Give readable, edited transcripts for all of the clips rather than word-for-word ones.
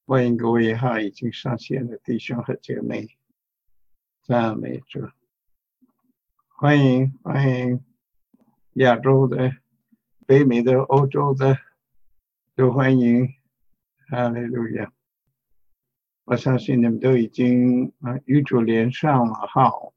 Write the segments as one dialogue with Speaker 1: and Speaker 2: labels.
Speaker 1: 欢迎各位已经上线的弟兄和姐妹，赞美主！欢迎亚洲的、北美的、欧洲的，都欢迎！哈利路亚！我相信你们都已经与主连上了号，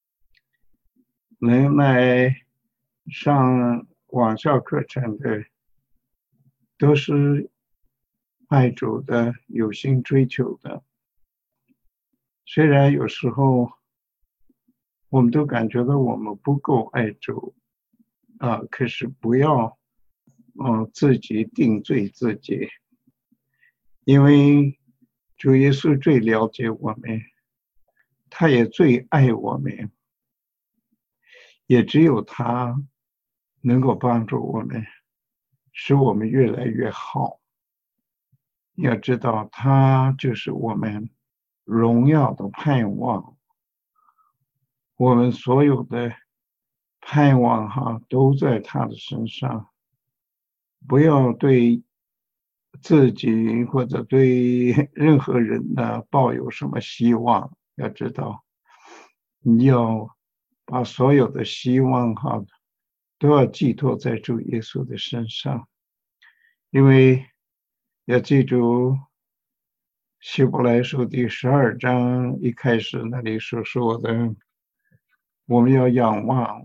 Speaker 1: 能来上网校课程的，都是爱主的、有心追求的。虽然有时候我们都感觉到我们不够爱主可是不要自己定罪自己，因为主耶稣最了解我们，他也最爱我们，也只有他能够帮助我们，使我们越来越好。要知道他就是我们荣耀的盼望，我们所有的盼望都在他的身上。不要对自己或者对任何人呢抱有什么希望，要知道你要把所有的希望都要寄托在主耶稣的身上，因为要记住希伯来书第12章一开始那里所说的，我们要仰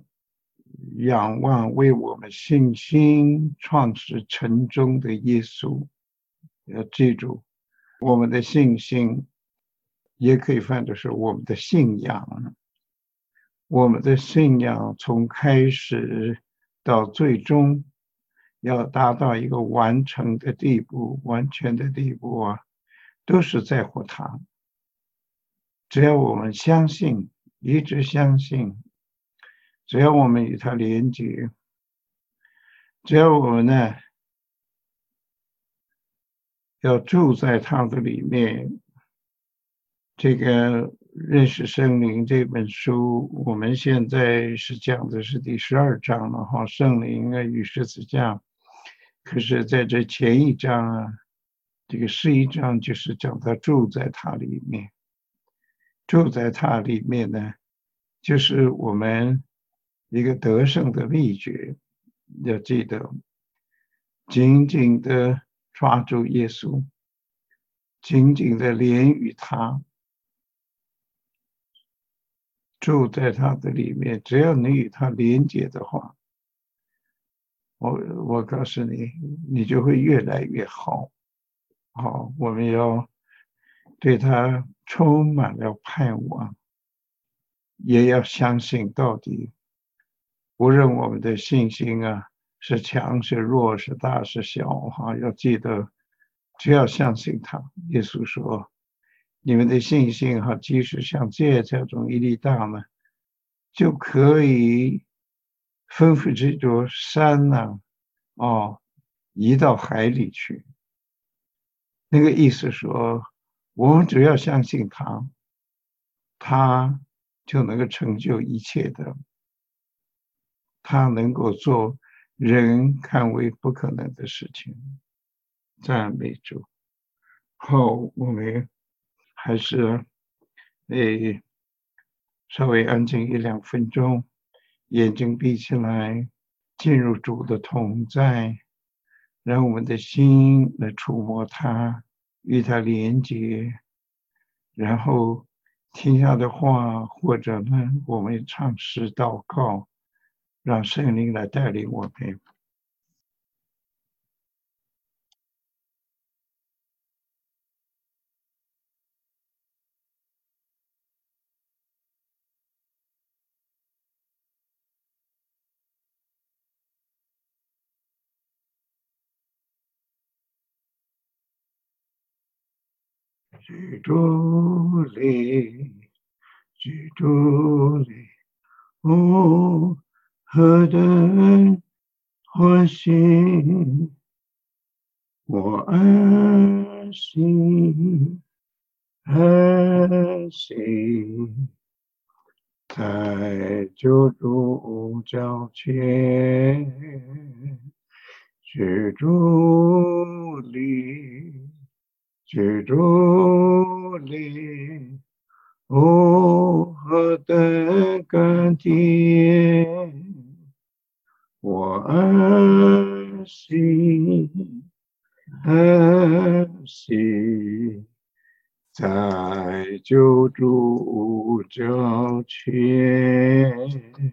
Speaker 1: 望为我们信心创始成终的耶稣。要记住我们的信心，也可以翻作是我们的信仰。我们的信仰从开始到最终要达到一个完成的地步，完全的地步都是在乎他。只要我们相信，一直相信，只要我们与他连接，只要我们呢要住在他的里面。这个认识圣灵这本书，我们现在是讲的是第12章了圣灵与十字架。可是在这前一章这个11章就是讲到住在他里面。住在他里面呢，就是我们一个得胜的秘诀。要记得紧紧的抓住耶稣，紧紧的连于他，住在他的里面。只要你与他连接的话，我告诉你，你就会越来越好。我们要对他充满了盼望，也要相信到底。无论我们的信心是强是弱是大是小要记得，只要相信他。耶稣说，你们的信心即使像芥菜种一粒大呢，就可以吩咐这座山移到海里去。那个意思说，我们只要相信他，他就能够成就一切的。他能够做人看为不可能的事情。赞美主！我们还是稍微安静1-2分钟，眼睛闭起来，进入主的同在，让我们的心来触摸他，与他连接，然后听他的话，或者呢，我们唱诗祷告，让圣灵来带领我们。居住里，居住里，何等欢喜！我安心，安心，在救主脚前，居住里。 居住里，何等甘甜！我安息，安息在救主脚前。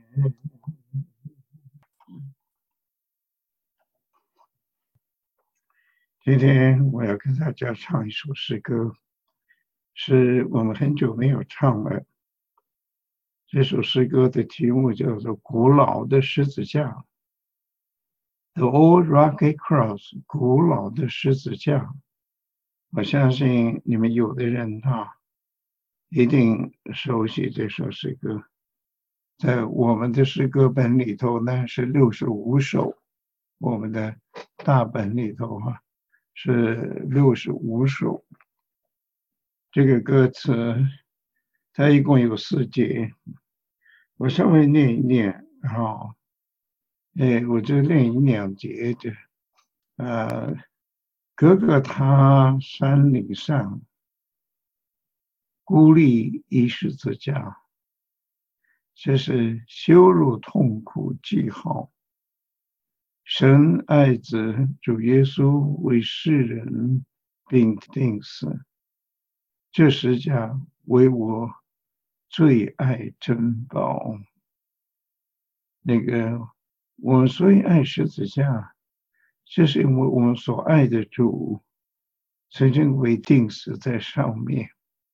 Speaker 1: 今天我要跟大家唱一首诗歌，是我们很久没有唱了。这首诗歌的题目叫做《古老的十字架》，The Old Rugged Cross， 古老的十字架。我相信你们有的人一定熟悉这首诗歌，在我们的诗歌本里头呢是65首，我们的大本里头是65首。这个歌词它一共有4节，我稍微念一念我就念1-2节的。哥哥他山岭上，孤立一十字架，这是羞辱痛苦记号。神爱子主耶稣为世人并定死，这十架为我最爱珍宝。我们所以爱十字架，就是因为我们所爱的主曾经为钉死在上面。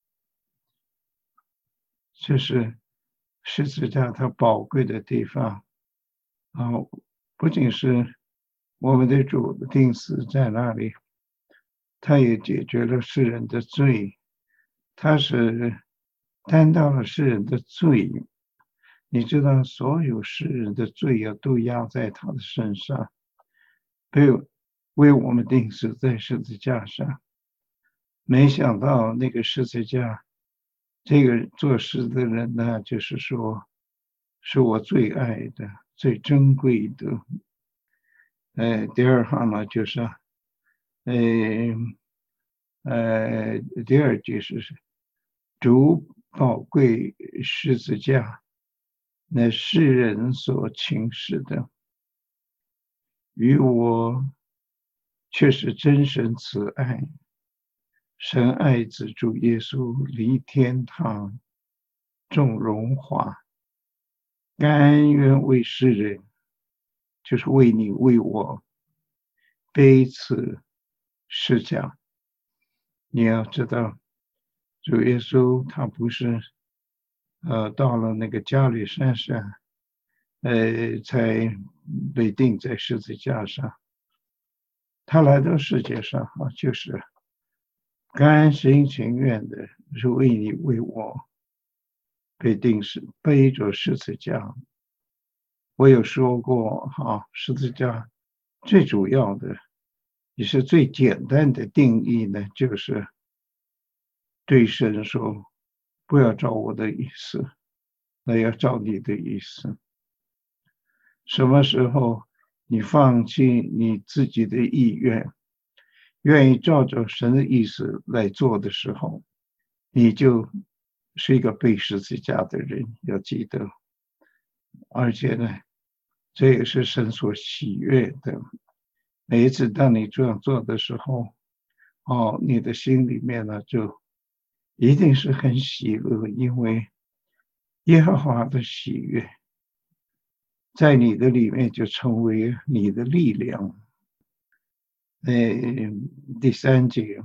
Speaker 1: 这是十字架它宝贵的地方不仅是我们的主钉死在那里，他也解决了世人的罪，他是担当了世人的罪。你知道所有世人的罪都压在他的身上，为我们钉死在十字架上。没想到那个十字架，这个做事的人呢，就是说是我最爱的最珍贵的。第二行呢就是第二句是主宝贵十字架，那世人所轻视的，与我却是真神慈爱。神爱子主耶稣离天堂众荣华，甘愿为世人，就是为你为我背此十架。你要知道，主耶稣他不是到了那个加利山上才被钉在十字架上，他来到世界上就是甘心情愿的是为你为我被钉死，背着十字架。我有说过十字架最主要的也是最简单的定义呢，就是对神说，不要照我的意思，那要照你的意思。什么时候你放弃你自己的意愿，愿意照着神的意思来做的时候，你就是一个背十字架的人，要记得。而且呢，这也是神所喜悦的。每一次当你这样做的时候，你的心里面呢就一定是很喜乐，因为耶和华的喜悦在你的里面就成为你的力量。第3节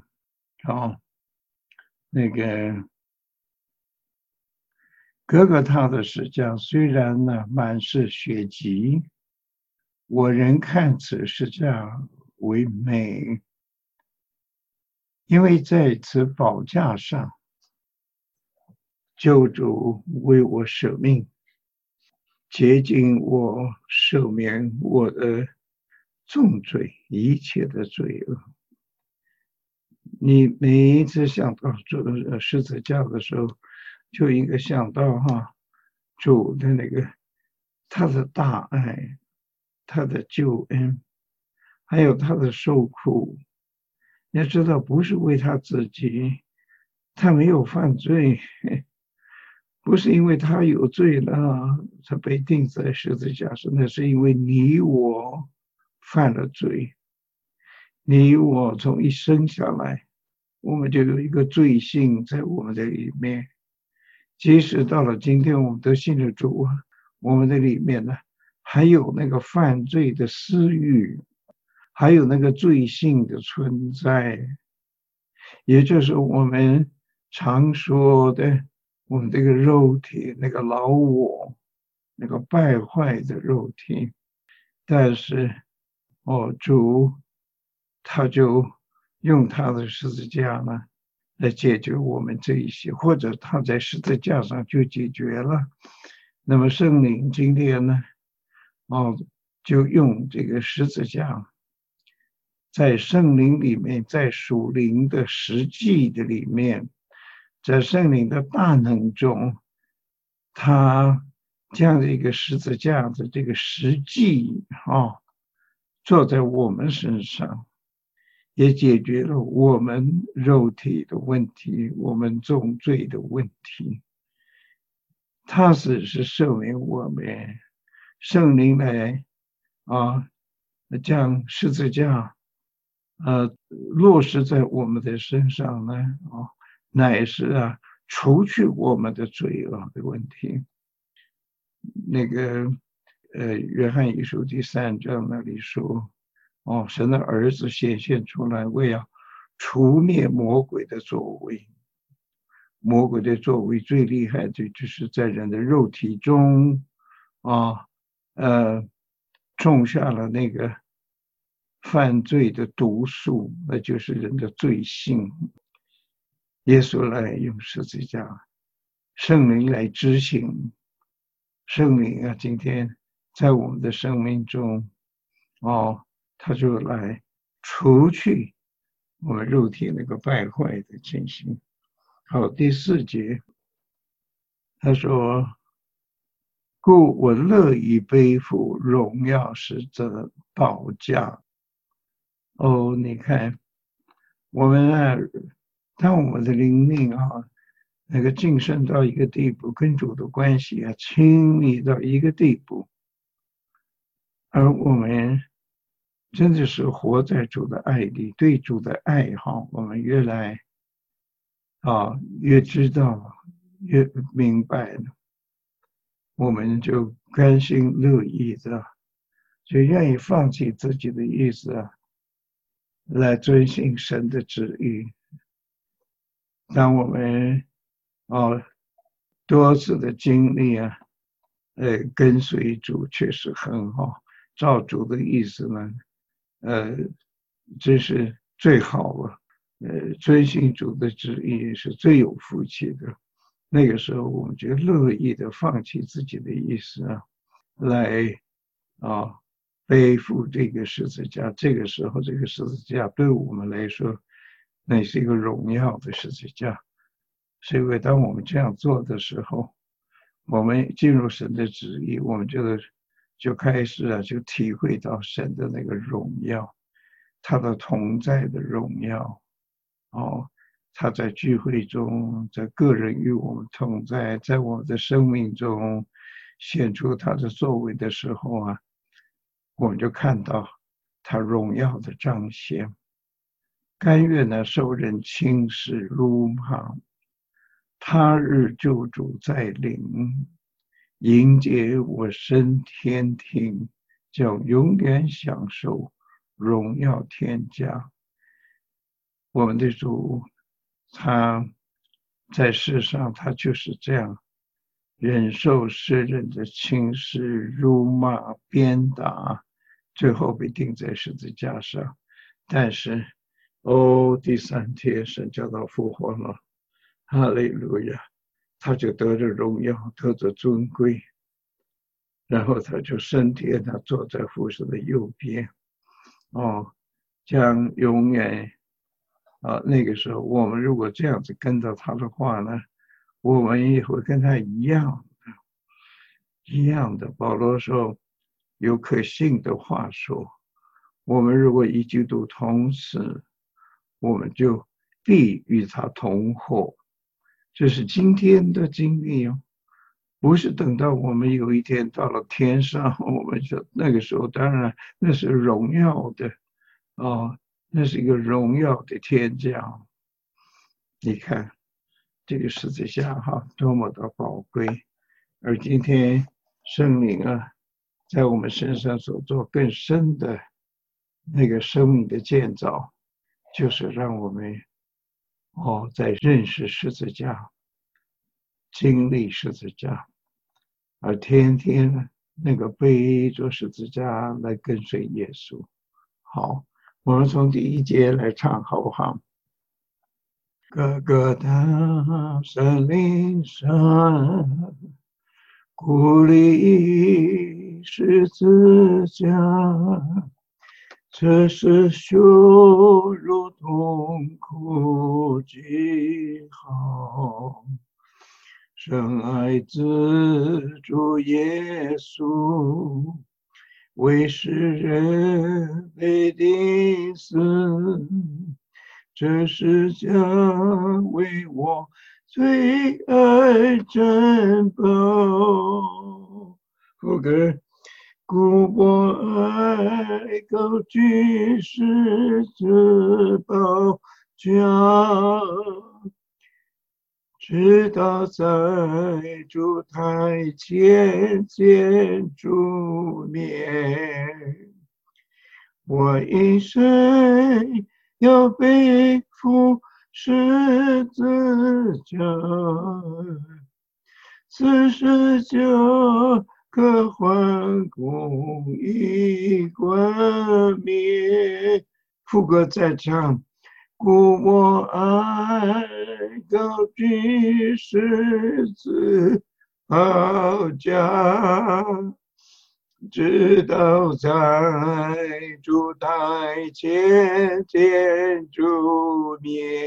Speaker 1: 哥哥他的十架虽然呢满是血迹，我仍看此十架为美，因为在此宝架上，救主为我舍命，洁净我，赦免我的重罪，一切的罪恶。你每一次想到这十字架的时候，就应该想到主的他的大爱，他的救恩，还有他的受苦， 要知道不是为他自己，他没有犯罪，不是因为他有罪了，他被钉在十字架上，那是因为你我犯了罪。你我从一生下来，我们就有一个罪性在我们的里面。即使到了今天，我们都信了主啊，我们的里面呢，还有那个犯罪的私欲，还有那个罪性的存在，也就是我们常说的，我们这个肉体，那个老我，那个败坏的肉体。但是，主他就用他的十字架呢，来解决我们这一些，或者他在十字架上就解决了。那么圣灵今天呢，就用这个十字架，在圣灵里面，在属灵的实际的里面，在圣灵的大能中，他将这个十字架的这个实际做在我们身上，也解决了我们肉体的问题，我们重罪的问题。他只是赦免我们，圣灵来将十字架落实在我们的身上呢，乃是除去我们的罪恶的问题。那个约翰一书第3章那里说，神的儿子显现出来，为要除灭魔鬼的作为。魔鬼的作为最厉害的就是在人的肉体中种下了那个犯罪的毒素，那就是人的罪性。耶稣来用十字架，圣灵来执行。圣灵今天在我们的生命中他就来除去我们肉体那个败坏的情形。好，第4节他说，故我乐意背负荣耀使者宝架。你看我们当我们的灵命那个晋升到一个地步，跟主的关系亲密到一个地步，而我们真的是活在主的爱里，对主的爱我们越来越知道，越明白了，我们就甘心乐意的，就愿意放弃自己的意思来遵行神的旨意。当我们多次的经历跟随主确实很好，照主的意思呢这是最好了，遵行主的旨意是最有福气的。那个时候我们就乐意的放弃自己的意思来背负这个十字架。这个时候这个十字架对我们来说，那是一个荣耀的十字架。是因为当我们这样做的时候，我们进入神的旨意，我们就开始就体会到神的那个荣耀，他的同在的荣耀他在聚会中，在个人与我们同在，在我们的生命中显出他的作为的时候我们就看到他荣耀的彰显。甘愿受人轻视辱骂，他日救主在临，迎接我升天庭，叫永远享受荣耀天家。我们的主他在世上他就是这样忍受世人的轻视辱骂鞭打，最后被钉在十字架上。但是第3天神叫他复活了，哈利路亚，他就得着荣耀，得着尊贵，然后他就升天，他坐在父神的右边将永远那个时候我们如果这样子跟着他的话呢，我们也会跟他一样的。保罗说有可信的话说，我们如果与基督同死， 我们就必与他同活。这是今天的经历哦，不是等到我们有一天到了天上，我们就那个时候，当然那是荣耀的哦，那是一个荣耀的天降。你看这个十字架哈，多么的宝贵！而今天圣灵啊，在我们身上所做更深的那个生命的建造，就是让我们在认识十字架、经历十字架，而天天那个背着十字架来跟随耶稣。好，我们从第一节来唱好不好？哥哥他山岭上，鼓励十字架，这是羞辱痛苦记号。深爱子主耶稣，为世人被钉死，这是将为我最爱珍宝。副歌，故我爱高举十字宝架，直到在主台前见主面，我一生要背负十字架，此十架可换公义冠冕。副歌再唱，故我爱高举十字宝架，直到在主台前见主面，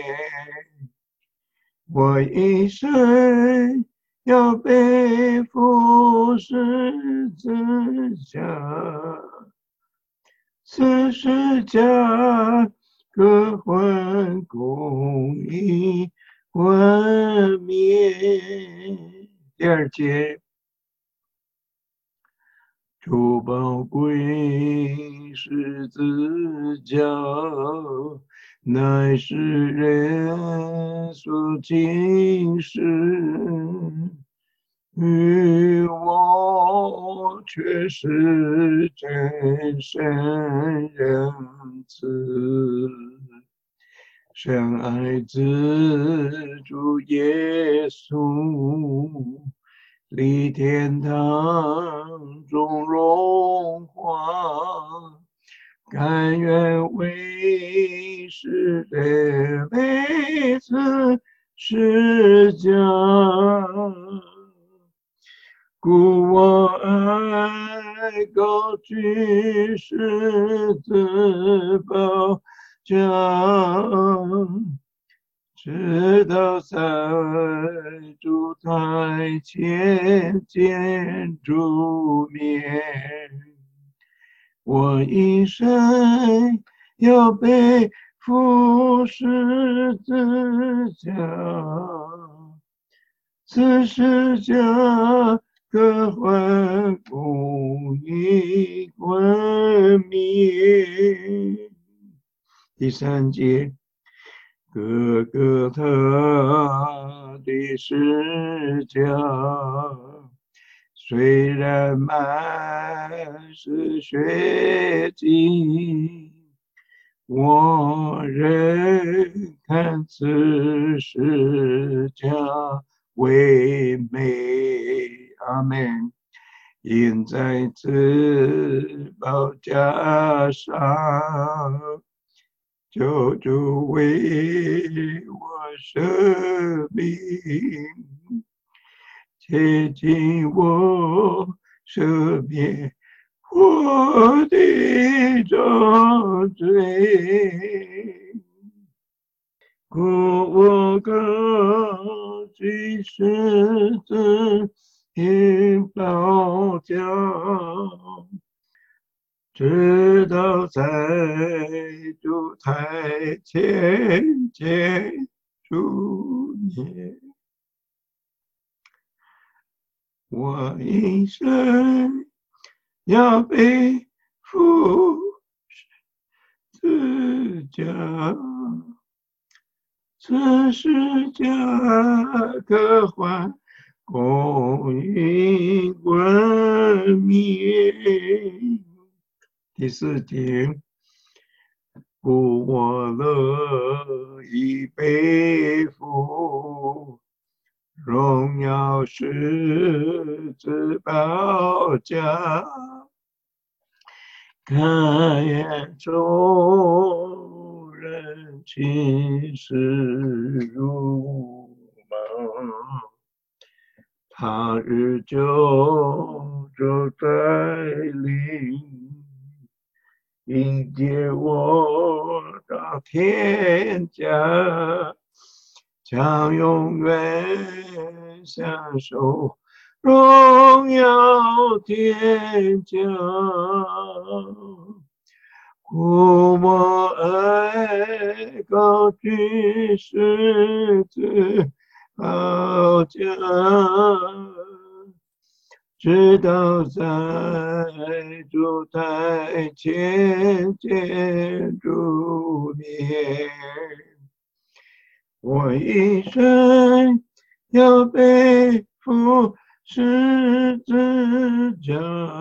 Speaker 1: 我一生要背负十字架，此十架可换公义冠冕。第二节，主宝贵十字架，乃是人所轻视，与我却是真神仁慈。深爱子主耶稣，离天堂中荣华，甘愿为世人背此十架，故我爱高举十字宝架，直到在主台前见主面，我一生要背负十字架，此十架可换公义冠冕。第三节，哥哥他的十架，虽然满是血迹，我仍看此十架为美。阿们。因在此宝架上，救主为我舍命，接近我赦免我的重罪，故我高举十字宝架， 直到在主台前见主你，我一生要背负十字架，这十字架可换公义冠冕。第四节，故我乐意背负荣耀十字宝架，看眼众人亲视如梦，他日救主再临，迎接我到天家，将永远享受荣耀天家。故我爱高举十字宝架，直到在主台前见主面，我一生要背负十字架，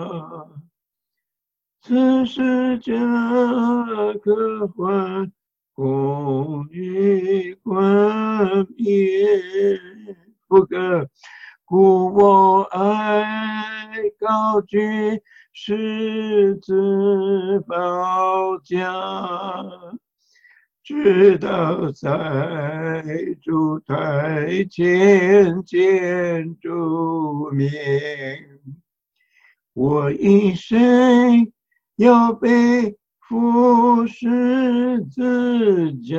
Speaker 1: 此十字架可换公义冠冕。副歌，故我爱高举十字宝架，直到在主台前见主面，我一生要背负十字架，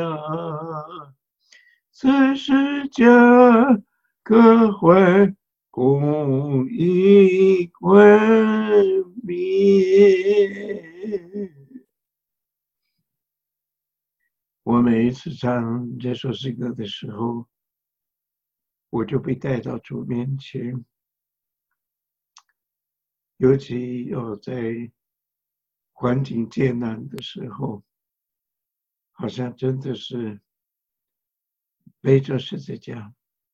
Speaker 1: 此十字架可换公义冠冕。我每一次唱这首诗歌的时候，我就被带到主面前，尤其在环境艰难的时候，好像真的是背着十字架。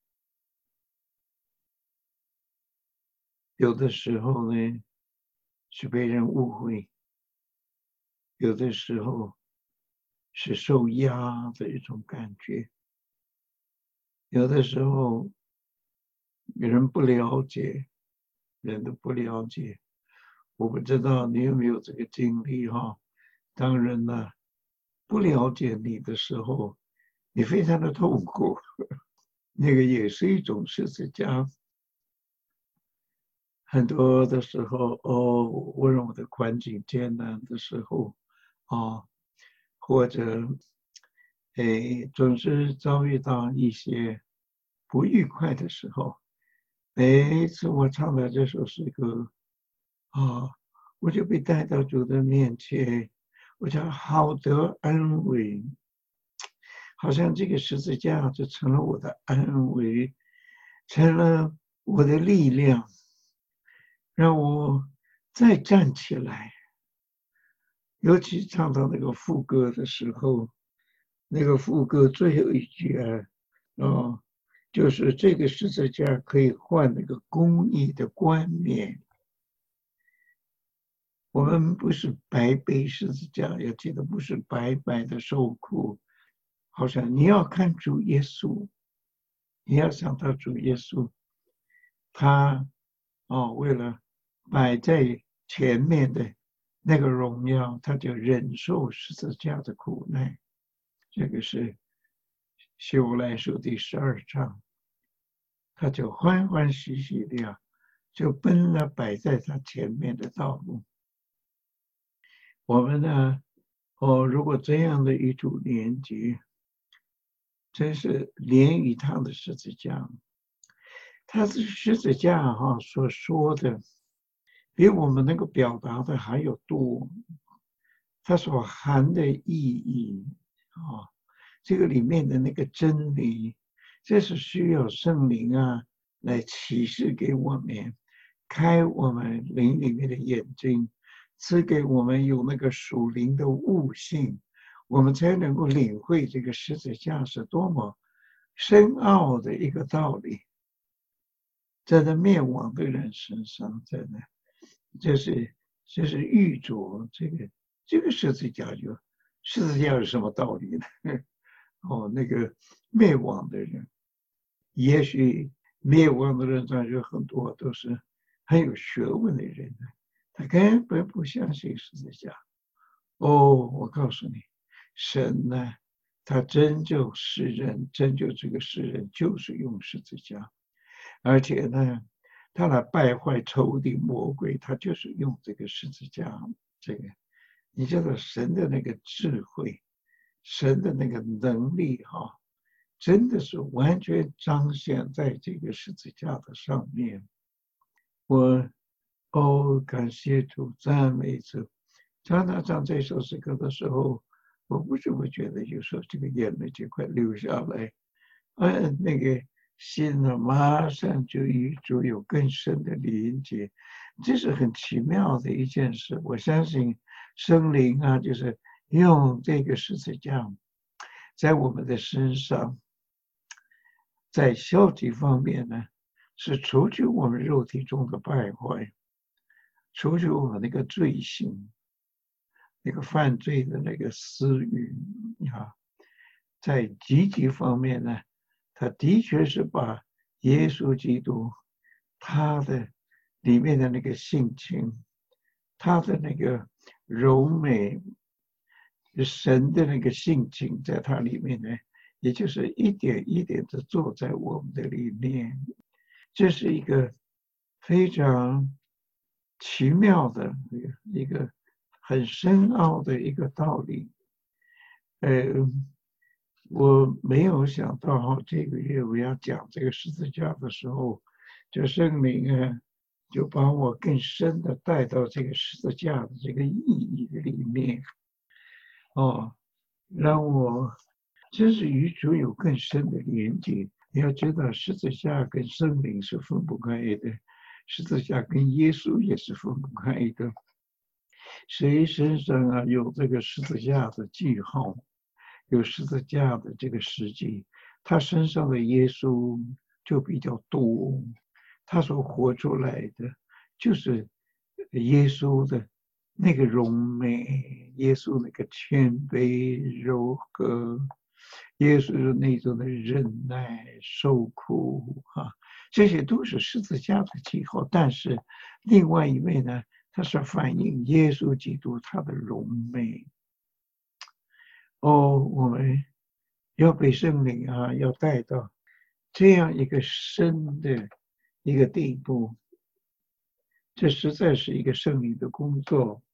Speaker 1: 有的时候呢，是被人误会，有的时候是受压的一种感觉，有的时候人不了解，人都不了解。我不知道你有没有这个经历哈？当人呢不了解你的时候，你非常的痛苦，那个也是一种十字架。很多的时候我认为的环境艰难的时候或者总是遭遇到一些不愉快的时候，每一次我唱的这首诗歌我就被带到主的面前，我就好得安慰，好像这个十字架就成了我的安慰，成了我的力量，让我再站起来。尤其唱到那个副歌的时候，那个副歌最后一句就是这个十字架可以换那个公义的冠冕。我们不是白背十字架，要记得不是白白的受苦，好像你要看主耶稣，你要想到主耶稣，他为了摆在前面的那个荣耀，他就忍受十字架的苦难。这个是希伯来书第12章，他就欢欢喜喜的就奔了摆在他前面的道路。我们呢如果这样的一组连接，真是连于他的十字架。他是十字架所说的比我们能够表达的还有多。它所含的意义啊，这个里面的那个真理，这是需要圣灵啊来启示给我们，开我们灵里面的眼睛，赐给我们有那个属灵的悟性，我们才能够领会这个十字架是多么深奥的一个道理，在那灭亡的人身上，在那，这是预着这个十字架有什么道理呢？哦，那个灭亡的人，也许灭亡的人中有很多都是很有学问的人，他根本不相信十字架。哦，我告诉你，神呢，他拯救世人，拯救这个世人，就是用十字架，而且呢，他来败坏仇敌魔鬼，他就是用这个十字架。这个，你知道神的那个智慧，神的那个能力哈，真的是完全彰显在这个十字架的上面。我感谢主，赞美主。常常唱这首诗歌的时候，我不知不觉的有时候这个眼泪就快流下来，那个心呢，马上就与主有更深的连接，这是很奇妙的一件事。我相信圣灵啊，就是用这个十字架在我们的身上，在消极方面呢，是除去我们肉体中的败坏，除去我们那个罪行，那个犯罪的那个私欲啊，在积极方面呢，他的确是把耶稣基督他的里面的那个性情，他的那个柔美，神的那个性情在他里面呢，也就是一点一点的坐在我们的里面。这是一个非常奇妙的一个很深奥的一个道理。我没有想到这个月我要讲这个十字架的时候，就圣灵啊，就把我更深的带到这个十字架的这个意义里面，让我真是与主有更深的连接。你要知道，十字架跟圣灵是分不开的，十字架跟耶稣也是分不开的。谁身上啊有这个十字架的记号，有十字架的这个实际，他身上的耶稣就比较多，他所活出来的就是耶稣的那个荣美，耶稣那个谦卑柔和，耶稣的那种的忍耐受苦这些都是十字架的记号。但是另外一位呢，它是反映耶稣基督他的荣美。我们要被圣灵要带到这样一个深的一个地步，这实在是一个圣灵的工作。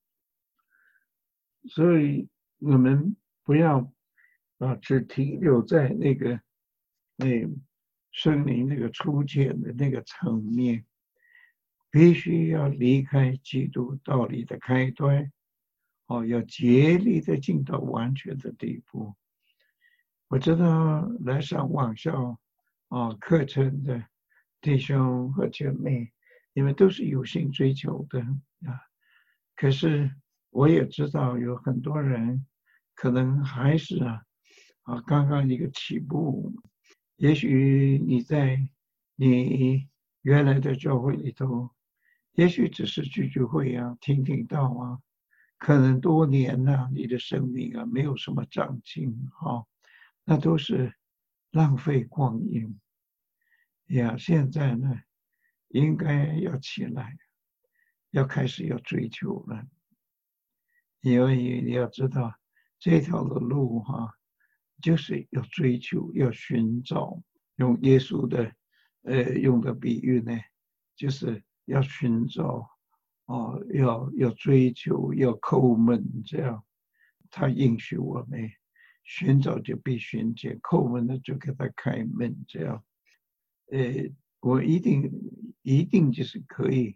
Speaker 1: 所以我们不要只停留在那个圣灵那个初见的那个层面，必须要离开基督道理的开端，要竭力的进到完全的地步。我知道来上网校课程的弟兄和姐妹，你们都是有心追求的可是我也知道有很多人可能还是刚刚一个起步。也许你在你原来的教会里头，也许只是聚会听听到可能多年你的生命没有什么长进那都是浪费光阴现在呢，应该要起来，要开始要追求了。因为你要知道，这条的路就是要追求，要寻找。用耶稣的用的比喻呢，就是要寻找要追求，要叩门，这样他应许我们，寻找就必寻见，叩门呢就给他开门，这样我一定就是可以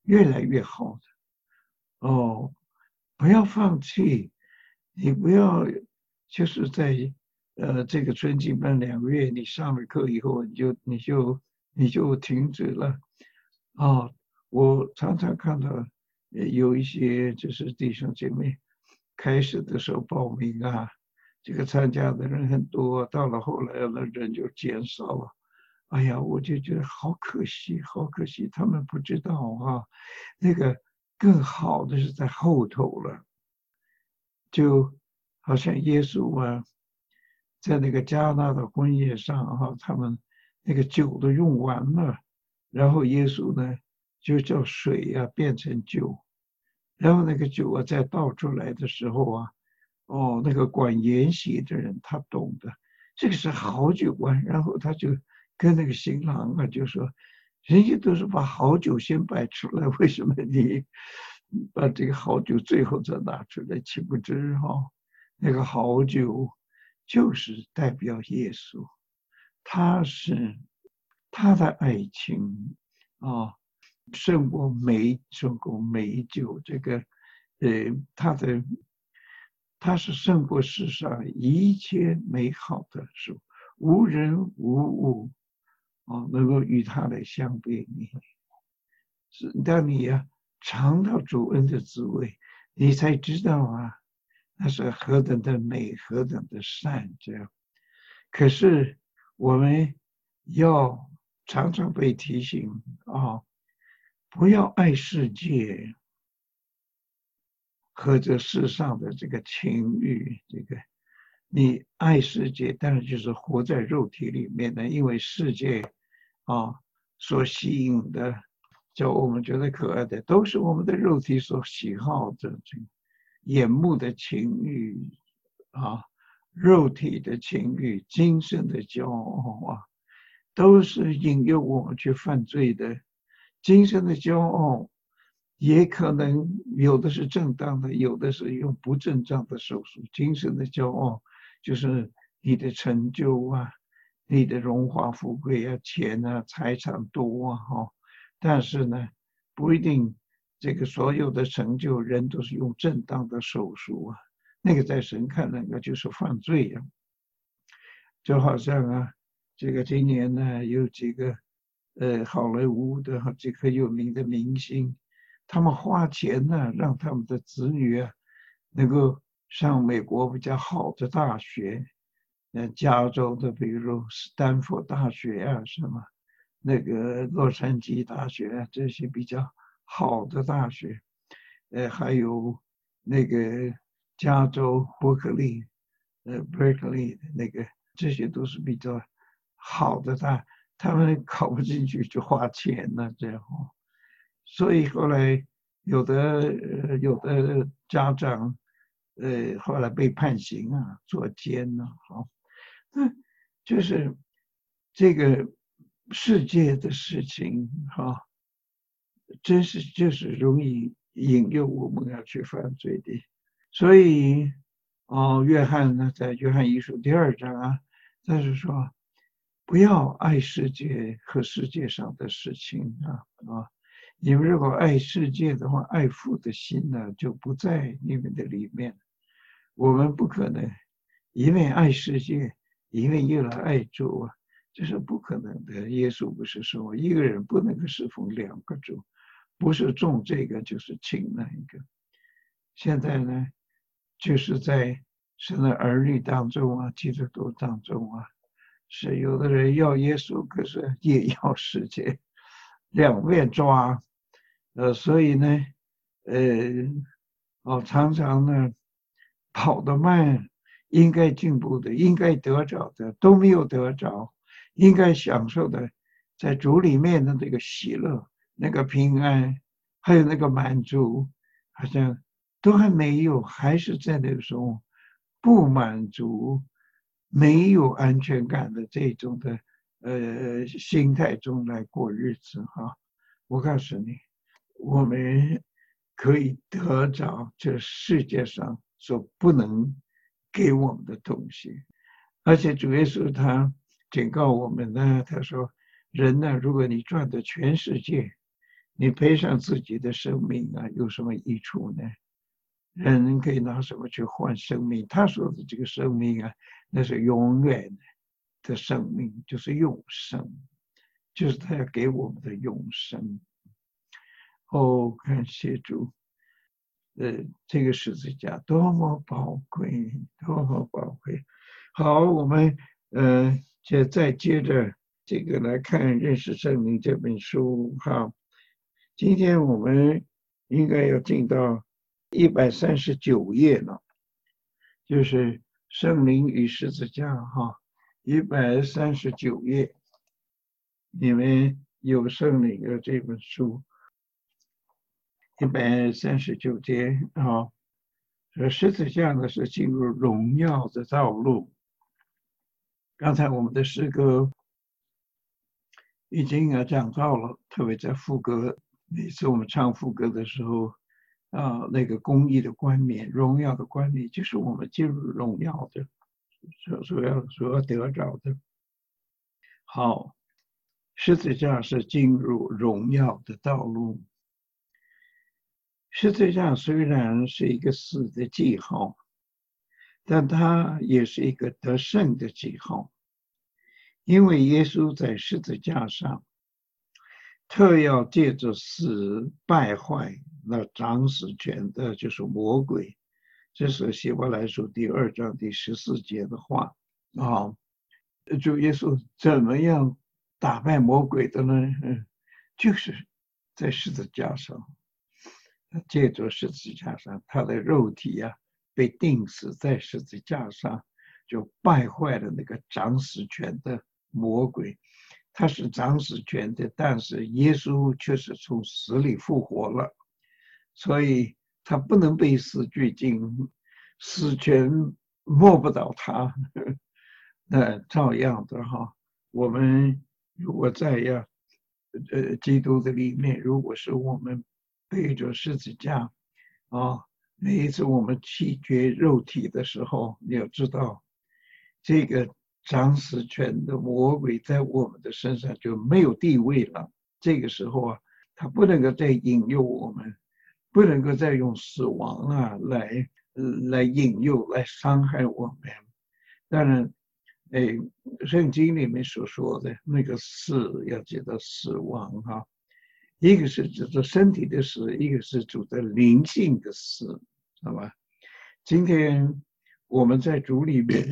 Speaker 1: 越来越好的。哦，不要放弃，你不要就是在这个春季班2个月，你上了课以后，你就停止了。哦，我常常看到有一些就是弟兄姐妹开始的时候报名啊，这个参加的人很多，到了后来呢人就减少了。哎呀，我就觉得好可惜，好可惜，他们不知道啊，那个更好的是在后头了。就好像耶稣啊，在那个加纳的婚宴上哈，他们那个酒都用完了，然后耶稣呢就叫水啊变成酒，然后那个酒啊再倒出来的时候啊，哦，那个管筵席的人他懂得，这个是好酒啊，然后他就跟那个新郎啊就说，人家都是把好酒先摆出来，为什么你把这个好酒最后再拿出来？岂不知哈，那个好酒就是代表耶稣，他是他的爱情啊，胜过美酒。这个他是胜过世上一切美好的事，无人无物能够与他来相比拟。是当你尝到主恩的滋味，你才知道啊，那是何等的美，何等的善。这样，可是我们要常常被提醒啊，不要爱世界和这世上的这个情欲。这个你爱世界，当然就是活在肉体里面的，因为世界所吸引的，叫我们觉得可爱的，都是我们的肉体所喜好的这个眼目的情欲肉体的情欲、精神的骄傲都是引诱我们去犯罪的。精神的骄傲也可能有的是正当的，有的是用不正当的手术。精神的骄傲就是你的成就你的荣华富贵钱财产多但是呢，不一定这个所有的成就人都是用正当的手术那个在神看那个就是犯罪就好像这个今年呢有几个好莱坞的这个有名的明星，他们花钱呢让他们的子女能够上美国比较好的大学，加州的比如斯坦福大学什么那个洛杉矶大学这些比较好的大学，还有那个加州伯克利Berkeley 的那个，这些都是比较好的他们考不进去就花钱这样所以后来有的家长后来被判刑坐监那就是这个世界的事情真是就是容易引诱我们要去犯罪的。所以约翰呢，在约翰一书第2章他是说不要爱世界和世界上的事情你们如果爱世界的话，爱父的心呢就不在你们的里面。我们不可能一面爱世界，一面又来爱主这是不可能的。耶稣不是说一个人不能够侍奉2个主，不是重这个就是轻那一个。现在呢，就是在神的儿女当中基督徒当中是有的人要耶稣，可是也要世界，两面抓。所以呢，常常呢，跑得慢，应该进步的，应该得着的都没有得着，应该享受的，在主里面的这个喜乐、那个平安，还有那个满足，好像都还没有，还是在那种不满足、没有安全感的这种的心态中来过日子我告诉你，我们可以得着这世界上所不能给我们的东西，而且主耶稣他警告我们呢，他说人呢，如果你赚的全世界， 你赔上自己的生命啊，有什么益处呢？人可以拿什么去换生命？他说的这个生命啊，那是永远的生命，就是永生，就是他要给我们的永生。哦，感谢主，这个十字架多么宝贵，多么宝贵。好，我们再接着这个来看《认识圣灵》这本书哈。今天我们应该要进到139页了，就是圣灵与十字架哈，139页，你们有圣灵的这本书，139节啊，十字架呢是进入荣耀的道路。刚才我们的诗歌已经讲到了，特别在副歌，每次我们唱副歌的时候，那个公义的冠冕、荣耀的冠冕，就是我们进入荣耀的所要得着的。好，十字架是进入荣耀的道路。十字架虽然是一个死的记号，但它也是一个得胜的记号，因为耶稣在十字架上特要借着死败坏那掌死权的，就是魔鬼。这是希伯来书第2章第14节的话啊。主耶稣怎么样打败魔鬼的呢？就是在十字架上，借着十字架上，他的肉体被钉死在十字架上，就败坏了那个掌死权的魔鬼。他是掌死权的，但是耶稣却是从死里复活了，所以他不能被死拘禁，死权摸不到他。那照样的哈，我们如果在基督的里面，如果是我们背着十字架每一次我们弃绝肉体的时候，你要知道，这个掌死权的魔鬼在我们的身上就没有地位了。这个时候他不能够再引诱我们，不能够再用死亡来引诱、来伤害我们。当然，圣经里面所说的那个死，要记得死亡哈，一个是指着身体的死，一个是指着灵性的死，好吧？今天我们在主里面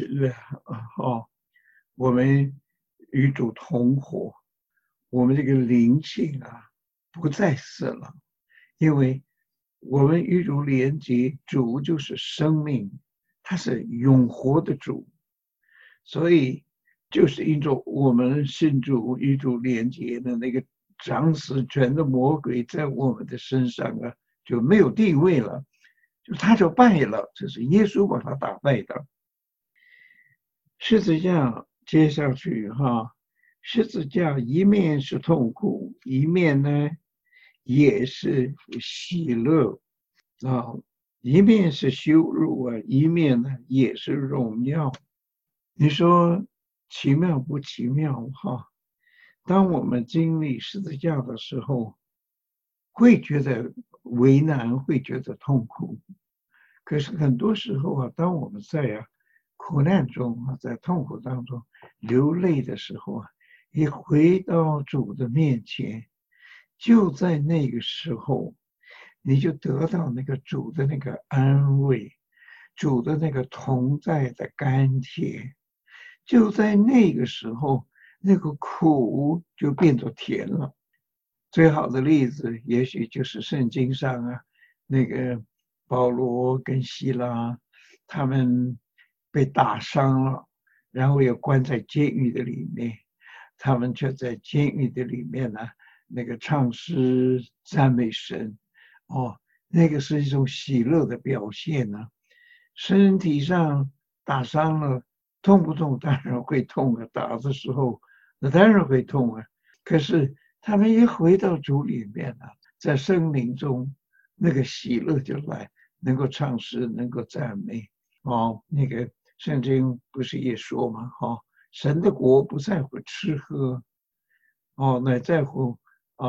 Speaker 1: 我们与主同活，我们这个灵性不再死了，因为我们与主连接，主就是生命，他是永活的主，所以就是因着我们信主与主连接的那个掌死权的魔鬼在我们的身上就没有地位了，他就败了，这是耶稣把他打败的。十字架接下去十字架一面是痛苦，一面呢也是喜乐一面是羞辱一面呢也是荣耀。你说奇妙不奇妙当我们经历十字架的时候，会觉得为难，会觉得痛苦。可是很多时候当我们在苦难中在痛苦当中流泪的时候一回到主的面前，就在那个时候，你就得到那个主的那个安慰，主的那个同在的甘甜。就在那个时候，那个苦就变作甜了。最好的例子也许就是圣经上那个保罗跟希拉他们被打伤了，然后也关在监狱的里面，他们却在监狱的里面那个唱诗赞美神那个是一种喜乐的表现身体上打伤了，痛不痛？当然会痛打的时候那当然会痛可是他们一回到主里面在圣灵中那个喜乐就来，能够唱诗，能够赞美那个圣经不是也说吗神的国不在乎吃喝乃在乎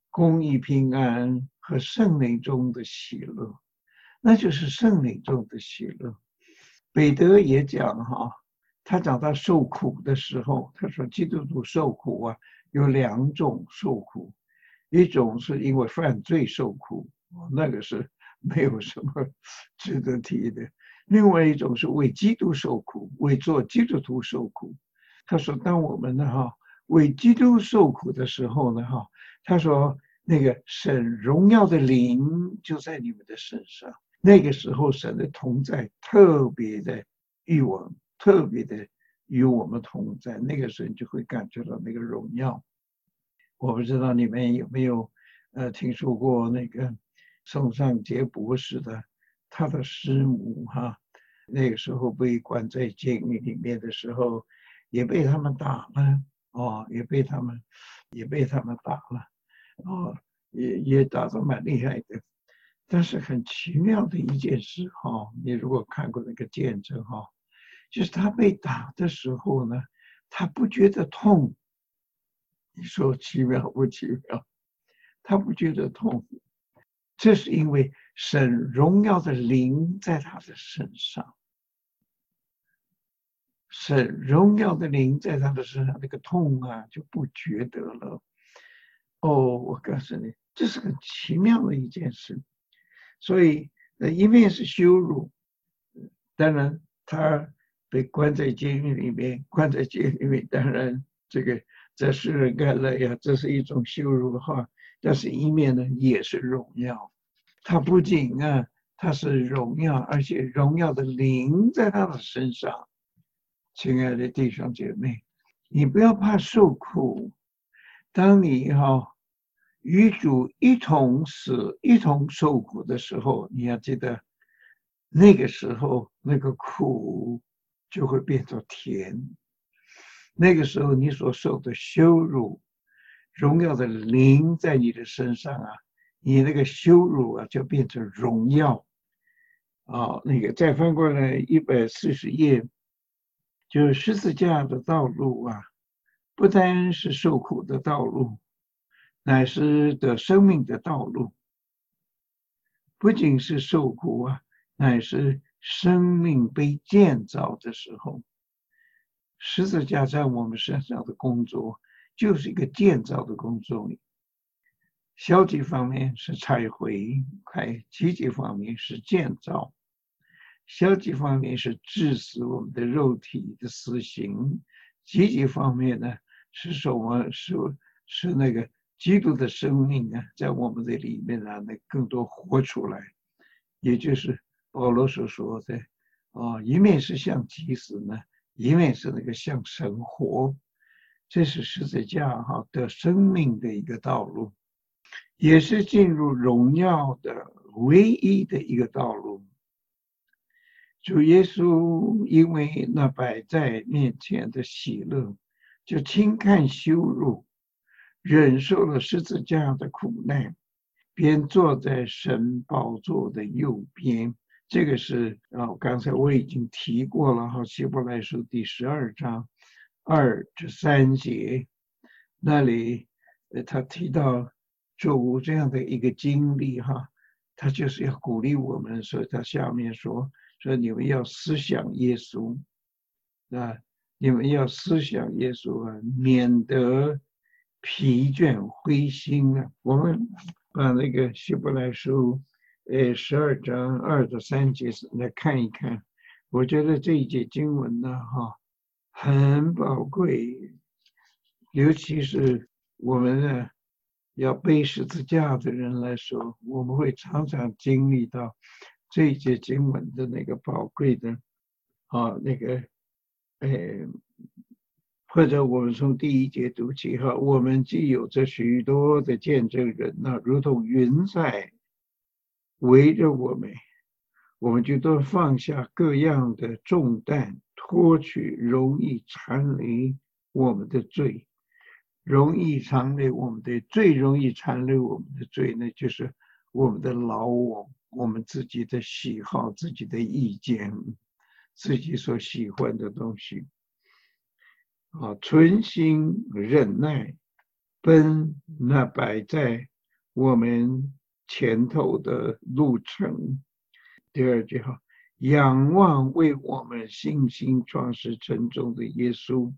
Speaker 1: 公义、平安和圣灵中的喜乐，那就是圣灵中的喜乐。彼得也讲他讲到受苦的时候，他说基督徒受苦有2种受苦，一种是因为犯罪受苦，那个是没有什么值得提的；另外一种是为基督受苦，为做基督徒受苦。他说，当我们为基督受苦的时候呢他说那个神荣耀的灵就在你们的身上，那个时候神的同在特别的与我们同在，那个时候你就会感觉到那个荣耀。我不知道你们有没有听说过那个宋尚杰博士的他的师母那个时候被关在监狱里面的时候，也被他们打了也被他们打了也打得蛮厉害的。但是很奇妙的一件事你如果看过那个见证就是他被打的时候呢，他不觉得痛。你说奇妙不奇妙？他不觉得痛，这是因为神荣耀的灵在他的身上。神荣耀的灵在他的身上，那个痛就不觉得了。我告诉你，这是很奇妙的一件事。所以一面是羞辱，当然他被关在监狱里面，当然这使人看了这是一种羞辱但是一面呢也是荣耀。他不仅他是荣耀，而且荣耀的灵在他的身上。亲爱的弟兄姐妹，你不要怕受苦，当你与主一同死、一同受苦的时候，你要记得那个时候那个苦就会变作甜。那个时候你所受的羞辱，荣耀的灵在你的身上你那个羞辱就变成荣耀那个再翻过来140页，就是十字架的道路不单是受苦的道路，乃是得生命的道路。不仅是受苦乃是生命被建造的时候。十字架在我们身上的工作就是一个建造的工作。消极方面是拆毁，积极方面是建造。消极方面是致死我们的肉体的死刑，积极方面呢是什么？是那个基督的生命在我们的里面那更多活出来。也就是保罗所说的一面是像祭司呢，一面是那个像神活。这是十字架的生命的一个道路，也是进入荣耀的唯一的一个道路。主耶稣因为那摆在面前的喜乐，就轻看羞辱，忍受了十字架的苦难，便坐在神宝座的右边。这个是刚才我已经提过了希伯来书第12章2至3节，那里他提到主这样的一个经历他就是要鼓励我们，所以他下面说你们要思想耶稣你们要思想耶稣免得疲倦灰心我们把那个希伯来书12章2到3节来看一看。我觉得这一节经文很宝贵，尤其是我们要背十字架的人来说，我们会常常经历到这一节经文的那个宝贵的那个或者我们从第1节读起我们既有这许多的见证人如同云彩围着我们，我们就都放下各样的重担，脱去容易缠累我们的罪。最容易缠累我们的罪呢，就是我们的老我们自己的喜好、自己的意见、自己所喜欢的东西存心忍耐，奔那摆在我们前头的路程。第二句哈，仰望为我们信心创始成终的耶稣，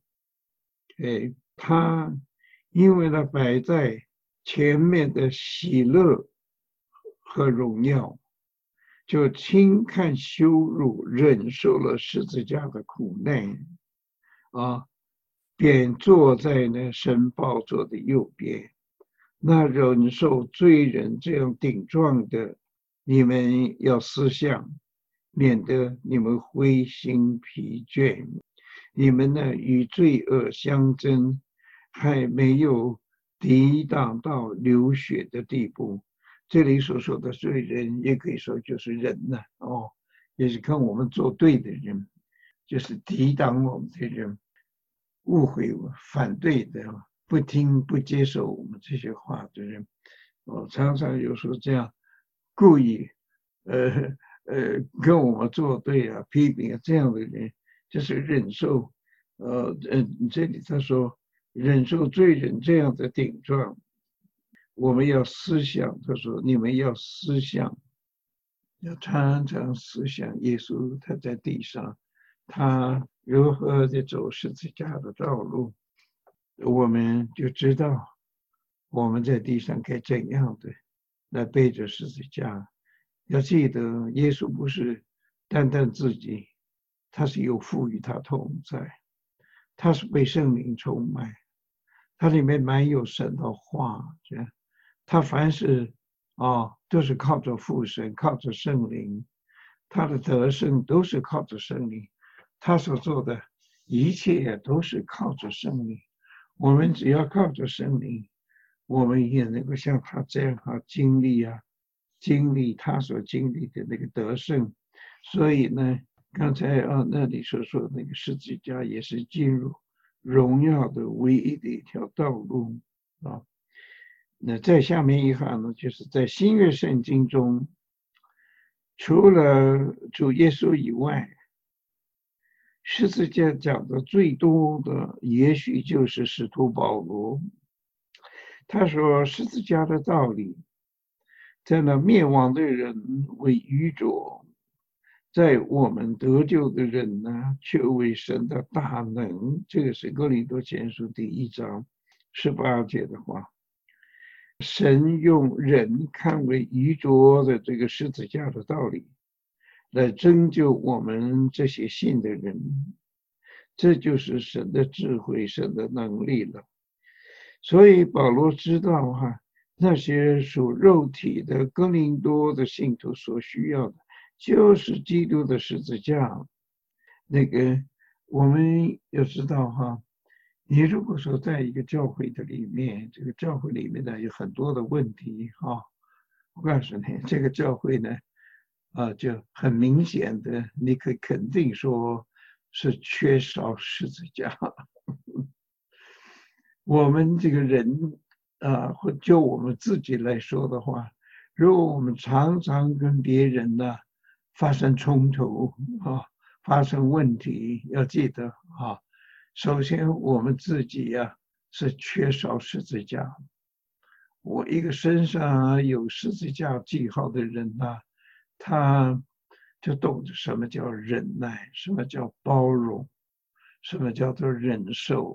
Speaker 1: 他因为他摆在前面的喜乐和荣耀，就轻看羞辱，忍受了十字架的苦难啊，便坐在那神宝座的右边。那忍受罪人这样顶撞的，你们要思想，免得你们灰心疲倦。你们呢，与罪恶相争，还没有抵挡到流血的地步。这里所说的罪人，也可以说就是人呢，也是跟我们作对的人，就是抵挡我们的人，误会我、反对的、不听不接受我们这些话的人，常常有时候这样故意跟我们作对啊、批评啊这样的人，就是忍受这里他说忍受罪人这样的顶撞，我们要思想，他说你们要思想，要常常思想耶稣他在地上，他如何的走十字架的道路，我们就知道我们在地上该怎样的来背着十字架。要记得，耶稣不是单单自己，他是有父与他同在，他是被圣灵充满，他里面满有神的话，他凡是都是靠着父神，靠着圣灵，他的得胜都是靠着圣灵，他所做的一切都是靠着圣灵。我们只要靠着圣灵，我们也能够像他这样经历他所经历的那个得胜。所以呢，刚才那里所说的那个十字架也是进入荣耀的唯一的一条道路啊。那再下面一行呢，就是在新约圣经中，除了主耶稣以外，十字架讲的最多的，也许就是使徒保罗。他说，十字架的道理，在那灭亡的人为愚拙，在我们得救的人呢，却为神的大能。这个是哥林多前书第1章18节的话。神用人看为愚拙的这个十字架的道理，来拯救我们这些信的人，这就是神的智慧、神的能力了。所以保罗知道那些属肉体的哥林多的信徒所需要的，就是基督的十字架。那个我们要知道你如果说在一个教会的里面，这个教会里面呢有很多的问题我告诉你，这个教会呢就很明显的，你可以肯定说是缺少十字架。我们这个人或就我们自己来说的话，如果我们常常跟别人呢发生冲突发生问题，要记得首先我们自己是缺少十字架。我一个身上有十字架记号的人他就懂得什么叫忍耐，什么叫包容，什么叫做忍受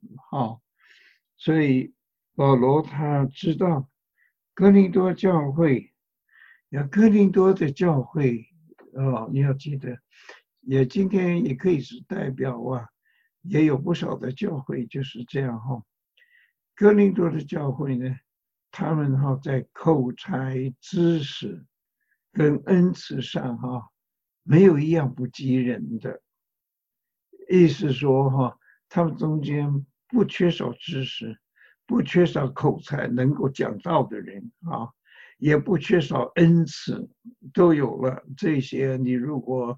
Speaker 1: 所以保罗他知道哥林多教会，哥林多的教会你要记得，也今天也可以是代表也有不少的教会就是这样哥林多的教会呢，他们在口才、知识跟恩赐上没有一样不及人的。意思说他们中间不缺少知识，不缺少口才能够讲道的人也不缺少恩赐，都有了这些。你如果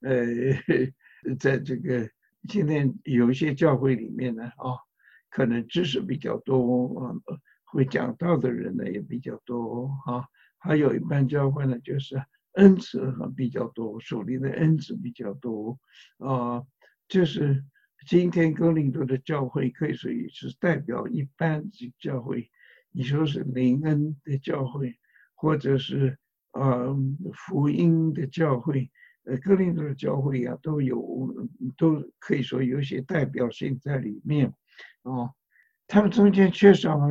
Speaker 1: 在这个今天有一些教会里面呢可能知识比较多会讲道的人呢也比较多还有一般教会呢就是恩赐比较多，属灵的恩赐比较多就是今天哥林多的教会可以说是代表一般教会你说是灵恩的教会，或者是福音的教会，哥林多的教会啊，都可以说有一些代表性在里面哦。他们中间缺少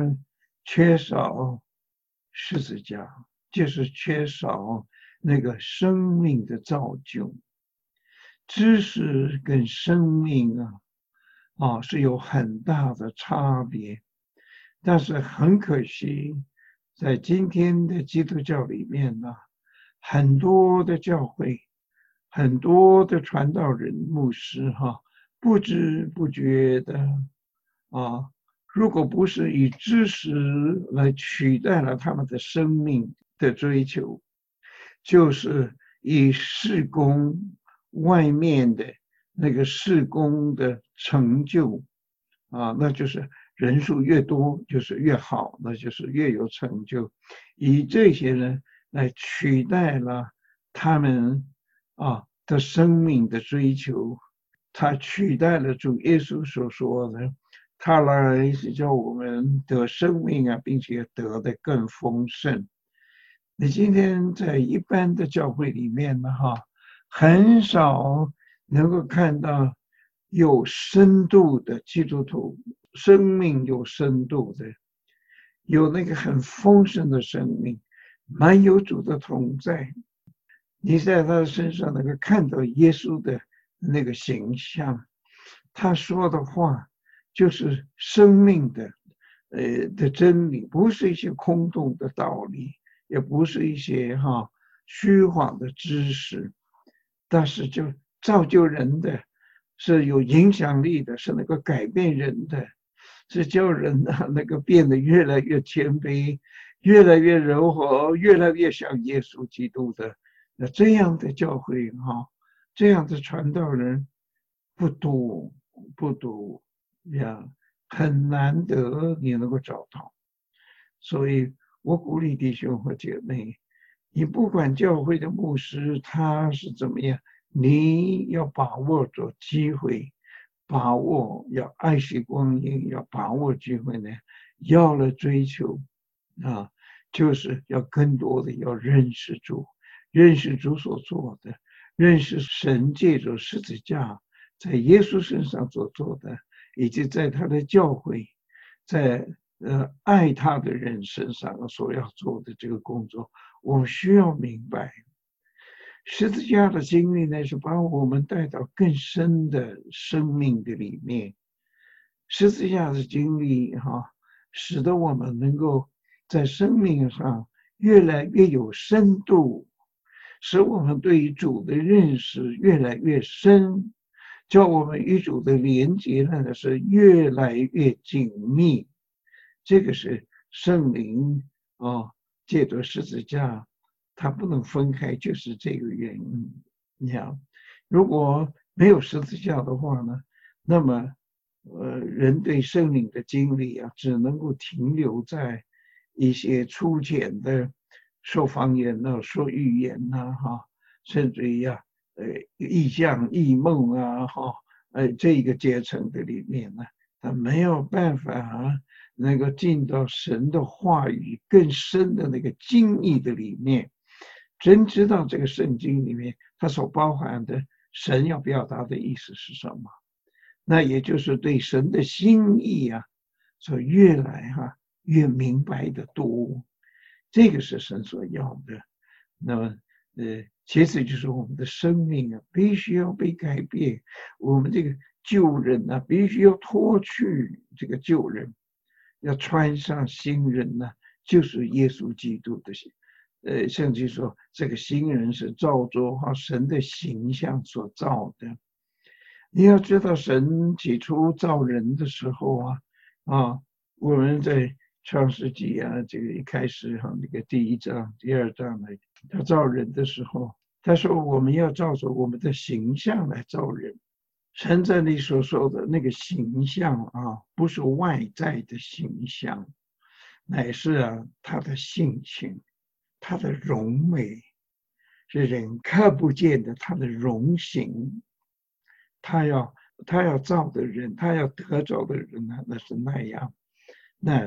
Speaker 1: 十字架，就是缺少那个生命的造就。知识跟生命是有很大的差别。但是很可惜，在今天的基督教里面呢，很多的教会，很多的传道人、牧师不知不觉的如果不是以知识来取代了他们的生命的追求，就是以事工外面的那个事工的成就那就是人数越多就是越好，那就是越有成就。以这些人来取代了他们的生命的追求，他取代了主耶稣所说的，他来是叫我们得生命并且得的更丰盛。你今天在一般的教会里面呢很少能够看到有深度的基督徒，生命有深度的，有那个很丰盛的生命，满有主的同在。你在他身上能够看到耶稣的那个形象，他说的话就是生命的真理，不是一些空洞的道理，也不是一些虚晃的知识，但是就造就人的，是有影响力的，是能够改变人的，是叫人那个变得越来越谦卑，越来越柔和，越来越像耶稣基督的。那这样的教会这样的传道人不多呀，很难得你能够找到。所以我鼓励弟兄和姐妹，你不管教会的牧师他是怎么样，你要把握着机会，要爱惜光阴，要把握机会呢，要来追求就是要更多的要认识主，认识主所做的，认识神借着十字架在耶稣身上所做的，以及在他的教会，在爱他的人身上所要做的这个工作。我们需要明白，十字架的经历呢，是把我们带到更深的生命的里面。十字架的经历使得我们能够在生命上越来越有深度，使我们对于主的认识越来越深，叫我们与主的连结呢是越来越紧密。这个是圣灵借着十字架，它不能分开，就是这个原因。你看，如果没有十字架的话呢，那么人对圣灵的经历只能够停留在一些粗浅的说方言说语言甚至于异象异梦这个阶层的里面呢，他没有办法能够进到神的话语更深的那个经义的里面，真知道这个圣经里面它所包含的神要表达的意思是什么。那也就是对神的心意所越来越明白的多，这个是神所要的。那么其次就是我们的生命必须要被改变，我们这个旧人必须要脱去这个旧人，要穿上新人就是耶稣基督的圣经说这个新人是照着神的形象所造的。你要知道神起初造人的时候我们在创世纪这个一开始那个第一章第二章他造人的时候，他说我们要照着我们的形象来造人。神在你所说的那个形象不是外在的形象，乃是他的性情，他的荣美，是人看不见的他的荣形。他要造的人，他要得着的人那是那样。那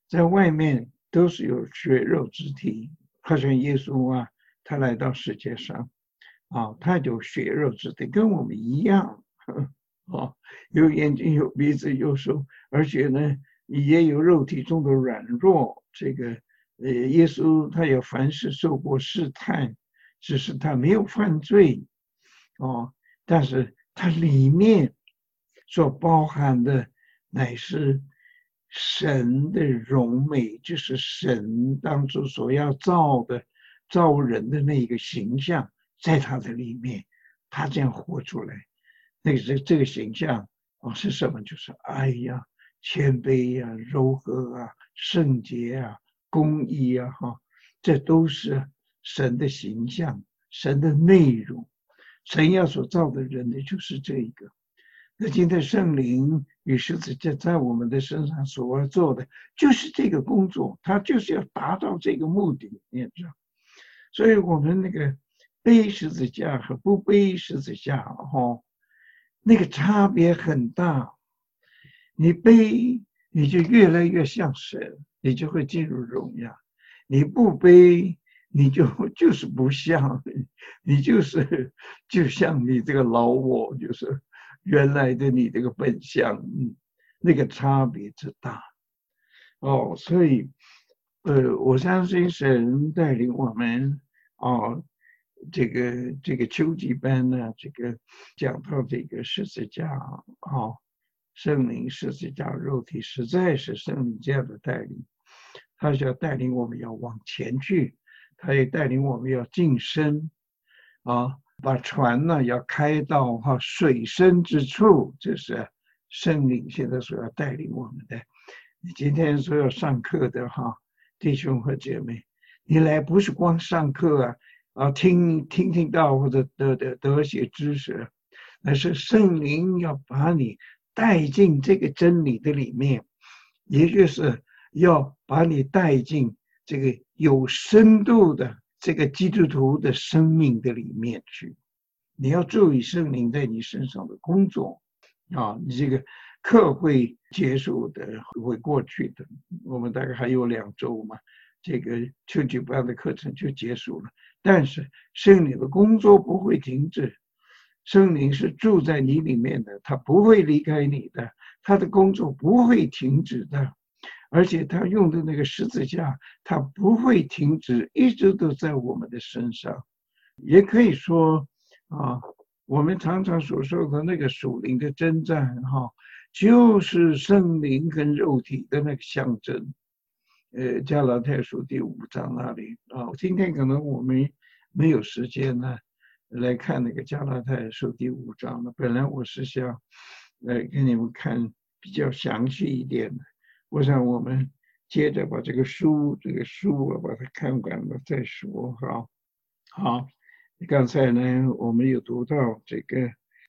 Speaker 1: 在外面都是有血肉之体，好像耶稣啊，他来到世界上啊，他有血肉之体，跟我们一样啊，有眼睛有鼻子有手，而且呢也有肉体中的软弱。这个耶稣他有凡事受过试探，只是他没有犯罪哦，但是它里面所包含的乃是神的荣美，就是神当初所要造人的那一个形象，在他的里面，他这样活出来。那个这个形象是什么？就是爱呀、谦卑呀、柔和啊、圣洁啊、公义啊，这都是神的形象，神的内容。神要所造的人的就是这一个。那今天圣灵与十字架在我们的身上所要做的，就是这个工作，他就是要达到这个目的，你知道。所以我们那个背十字架和不背十字架，那个差别很大。你背，你就越来越像神，你就会进入荣耀；你不背，你就是不像，你就像你这个老我，就是原来的你这个本相，那个差别之大。所以我相信神带领我们这个秋季班呢，这个讲到这个十字架圣灵十字架肉体，实在是圣灵这样的带领，他是要带领我们要往前去，他也带领我们要晋升把船呢要开到水深之处，这是圣灵现在所要带领我们的。你今天所有上课的弟兄和姐妹，你来不是光上课听到或者得些知识，而是圣灵要把你带进这个真理的里面，也就是要把你带进这个有深度的这个基督徒的生命的里面去。你要注意圣灵在你身上的工作你这个课会结束的，会过去的，我们大概还有2周嘛，这个秋季班的课程就结束了。但是圣灵的工作不会停止，圣灵是住在你里面的，他不会离开你的，他的工作不会停止的，而且他用的那个十字架，他不会停止，一直都在我们的身上。也可以说我们常常所说的那个属灵的征战就是圣灵跟肉体的那个象征。加拉太书第5章那里今天可能我们没有时间呢来看那个加拉太书第5章了。本来我是想给你们看比较详细一点的，我想我们接着把这个书把它看完了再说。好，刚才呢我们有读到这个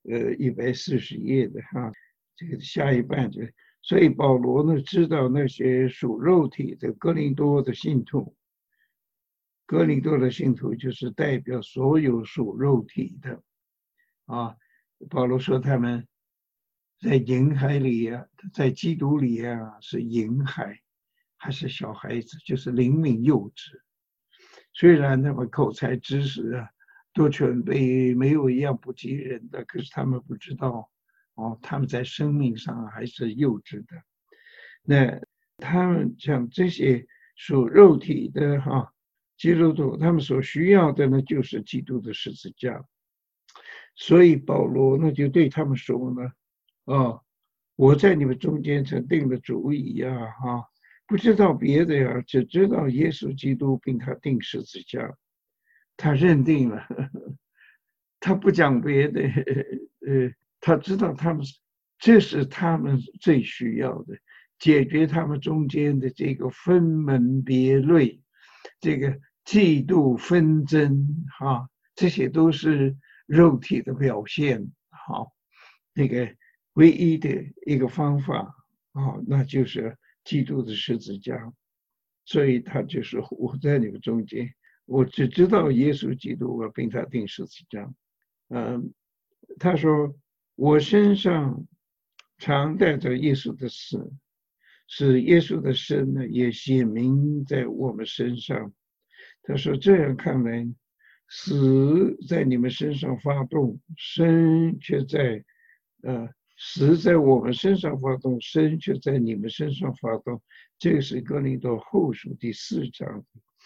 Speaker 1: 140页的这个下一半就。所以保罗呢知道那些属肉体的哥林多的信徒，哥林多的信徒就是代表所有属肉体的保罗说他们在银海里在基督里是银海，还是小孩子，就是灵敏幼稚。虽然他们口才知识都全备，没有一样不及人的，可是他们不知道他们在生命上还是幼稚的。那他们像这些属肉体的基督徒，他们所需要的呢，就是基督的十字架。所以保罗呢就对他们说呢我在你们中间曾定了主意不知道别的只知道耶稣基督并他定十字架。他认定了，他不讲别的他知道这是他们最需要的，解决他们中间的这个分门别类，这个嫉妒纷争这些都是肉体的表现那个唯一的一个方法那就是基督的十字架。所以他就说我在你们中间，我只知道耶稣基督并他定十字架。他说我身上常带着耶稣的死， 使耶稣的生呢也显明在我们身上。他说这样看来，死在你们身上发动，生却在死在我们身上发动，生却在你们身上发动。这个是哥林多后书第4章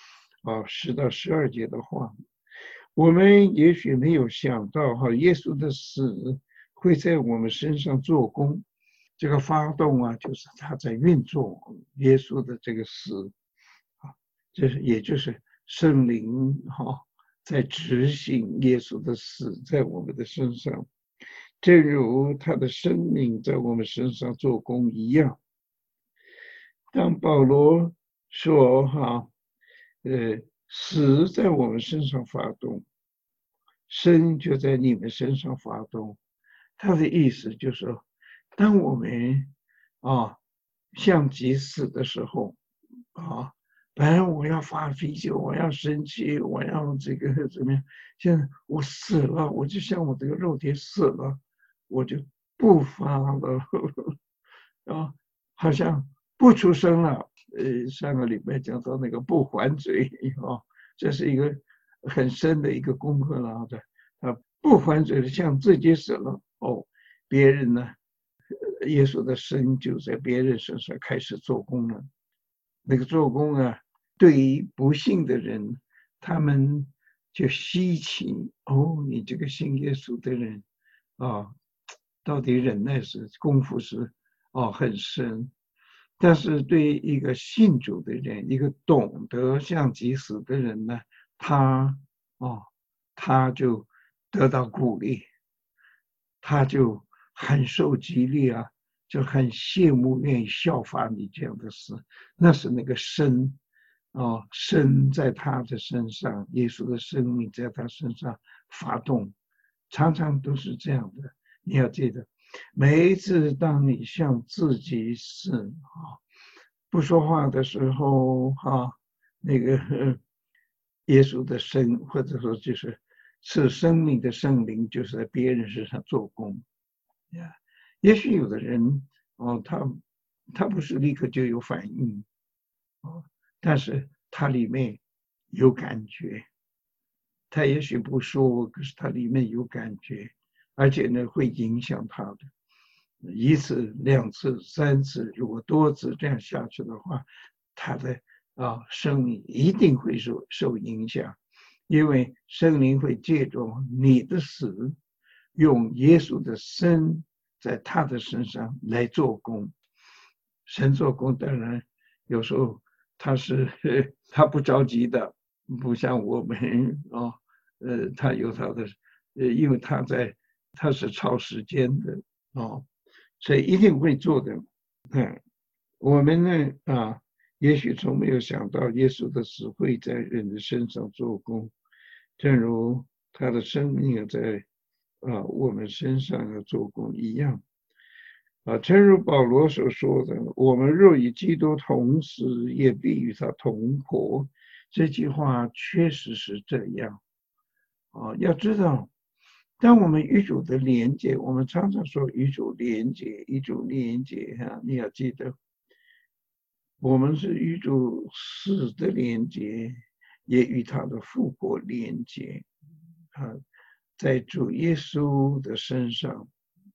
Speaker 1: 10到12节的话。我们也许没有想到耶稣的死会在我们身上做工。这个发动就是他在运作耶稣的这个死也就是圣灵在执行耶稣的死在我们的身上，正如他的生命在我们身上做工一样。当保罗说死在我们身上发动，生就在你们身上发动，他的意思就是说，当我们像极死的时候本来我要发脾气，我要生气，我要这个怎么样？现在我死了，我就像我这个肉体死了，我就不发了好像不出声了。上个礼拜讲到那个不还嘴这是一个很深的一个功课了不还嘴的像自己死了别人呢，耶稣的生就在别人身上开始做工了。那个做工对于不信的人，他们就稀奇你这个信耶稣的人到底忍耐是功夫是很深。但是对于一个信主的人，一个懂得像即死的人呢，他就得到鼓励，他就很受激励就很羡慕愿意效法你这样的事。那是那个生在他的身上，耶稣的生命在他身上发动，常常都是这样的。你要记得，每一次当你向自己死不说话的时候那个耶稣的生，或者说就是生命的圣灵，就是在别人身上做工也许有的人他不是立刻就有反应但是他里面有感觉，他也许不说，可是他里面有感觉，而且呢会影响他的。1次、2次、3次，如果多次这样下去的话，他的生命一定会受影响，因为圣灵会借着你的死，用耶稣的生在他的身上来做工。神做工当然有时候他不着急的，不像我们他有他的因为他是超时间的所以一定会做的。我们呢也许从没有想到耶稣的死会在人的身上做工，正如他的生命在我们身上要做工一样正如保罗所说的，我们若与基督同死，也必与他同活。这句话确实是这样要知道，当我们与主的连接，我们常常说与主连接，与主连接你要记得，我们是与主死的连接，也与他的复活连接在主耶稣的身上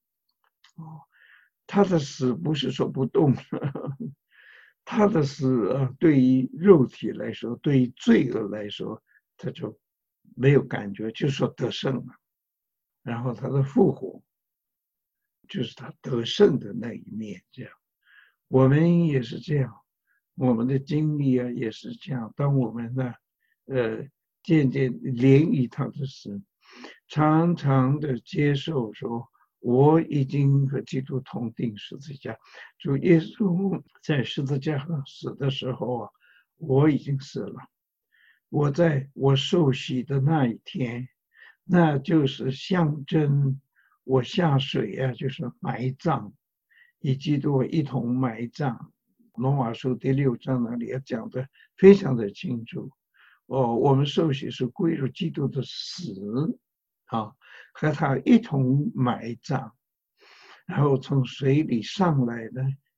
Speaker 1: 他的死不是说不动他的死对于肉体来说，对于罪恶来说，他就没有感觉，就说得胜了。然后他的复活就是他得胜的那一面。这样我们也是这样，我们的经历也是这样。当我们呢渐渐连于他的死，常常的接受说，我已经和基督同定十字架。主耶稣在十字架上死的时候我已经死了。我在我受洗的那一天，那就是象征我下水就是埋葬，与基督一同埋葬。罗马书第6章那里也讲得非常的清楚我们受洗是归入基督的死和他一同埋葬，然后从水里上来的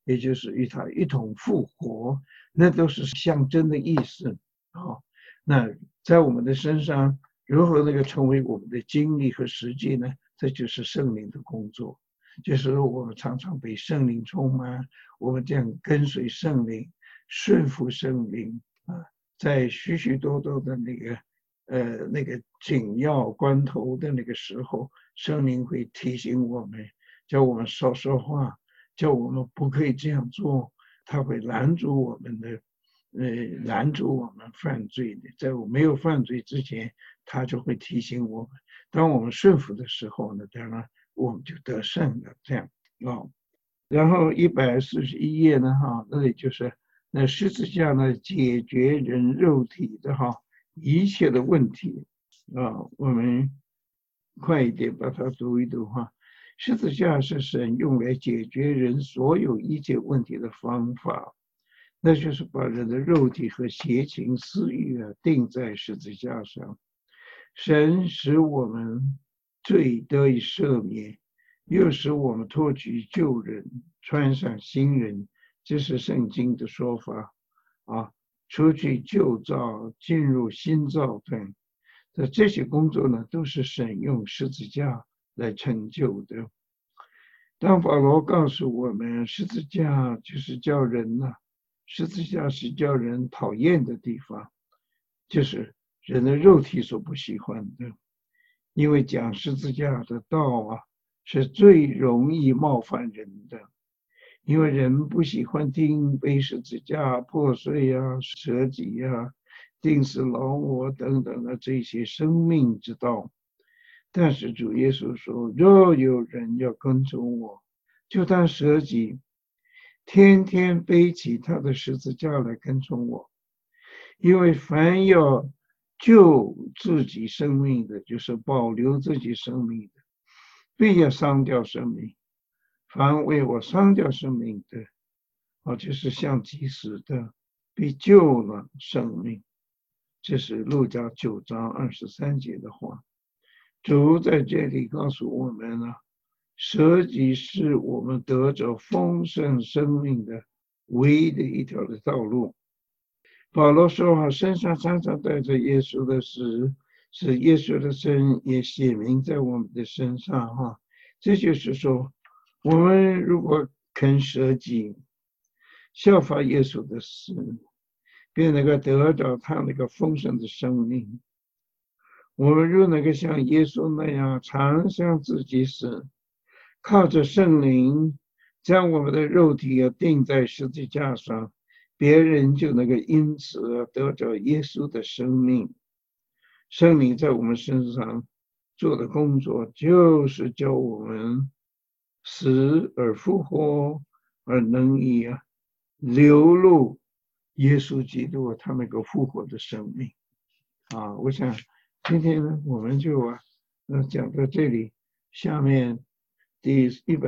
Speaker 1: 也就是与他一同复活，那都是象征的意思啊。那在我们的身上如何那个成为我们的经历和实际呢？这就是圣灵的工作，就是我们常常被圣灵充满，我们这样跟随圣灵，顺服圣灵啊，在许许多多的那个紧要关头的那个时候，圣灵会提醒我们，叫我们少说话，叫我们不可以这样做，他会拦阻我们的，拦阻我们犯罪的。在我没有犯罪之前，他就会提醒我们。当我们顺服的时候呢，当然我们就得胜了。这样啊，然后141页呢，哈，那里就是那十字架呢，解决人肉体的一切的问题啊。我们快一点把它读一读哈。十字架是神用来解决人所有一切问题的方法，那就是把人的肉体和邪情私欲钉在十字架上。神使我们罪得以赦免，又使我们脱去旧人，穿上新人，这是圣经的说法啊。除去旧造，进入新造的，这些工作呢，都是神用十字架来成就的。当保罗告诉我们，十字架就是叫人十字架是叫人讨厌的地方，就是人的肉体所不喜欢的。因为讲十字架的道是最容易冒犯人的，因为人不喜欢听被十字架破碎舍己钉死老我等等的这些生命之道。但是主耶稣说，若有人要跟从我，就当舍己，天天背起他的十字架来跟从我。因为凡要救自己生命的，就是保留自己生命的，必要伤掉生命；凡为我伤掉生命的，就是像即死的，必救了生命。这是路加9章23节的话。主在这里告诉我们舍己是我们得着丰盛生命的唯一的一条的道路。保罗说身上常常带着耶稣的死，使耶稣的生也显明在我们的身上这就是说，我们如果肯舍己，效法耶稣的死，便能够得到他那个丰盛的生命。我们若能够像耶稣那样常向自己死，靠着圣灵将我们的肉体钉在十字架上，别人就能够因此得着耶稣的生命。圣灵在我们身上做的工作，就是叫我们死而复活，而能以流露耶稣基督他那个复活的生命我想今天呢，我们就讲到这里，下面第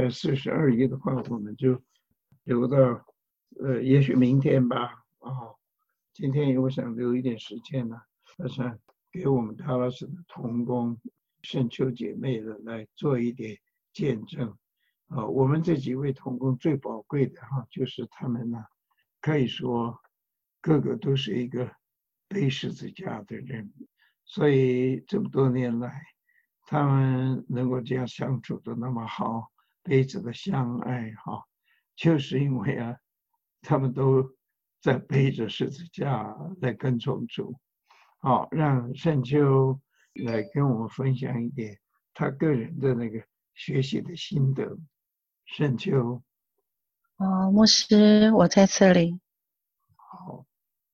Speaker 1: 142页的话，我们就留到也许明天吧今天我想留一点时间呢，我想给我们达拉斯的同工圣秋姐妹来做一点见证我们这几位同工最宝贵的就是他们可以说个个都是一个背十字架的人，所以这么多年来，他们能够这样相处的那么好，彼此的相爱就是因为他们都在背着十字架来跟从主让圣秋来跟我们分享一点他个人的那个学习的心得。圣秋。
Speaker 2: 牧师，我在这里。
Speaker 1: 好。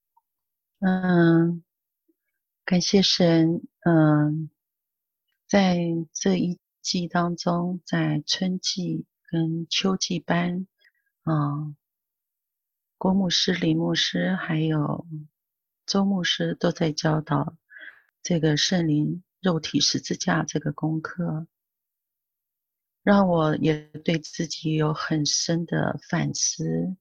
Speaker 2: 感谢神。在这一季当中，在春季跟秋季班，郭牧师、李牧师还有周牧师都在教导这个圣灵肉体十字架这个功课，让我也对自己有很深的反思。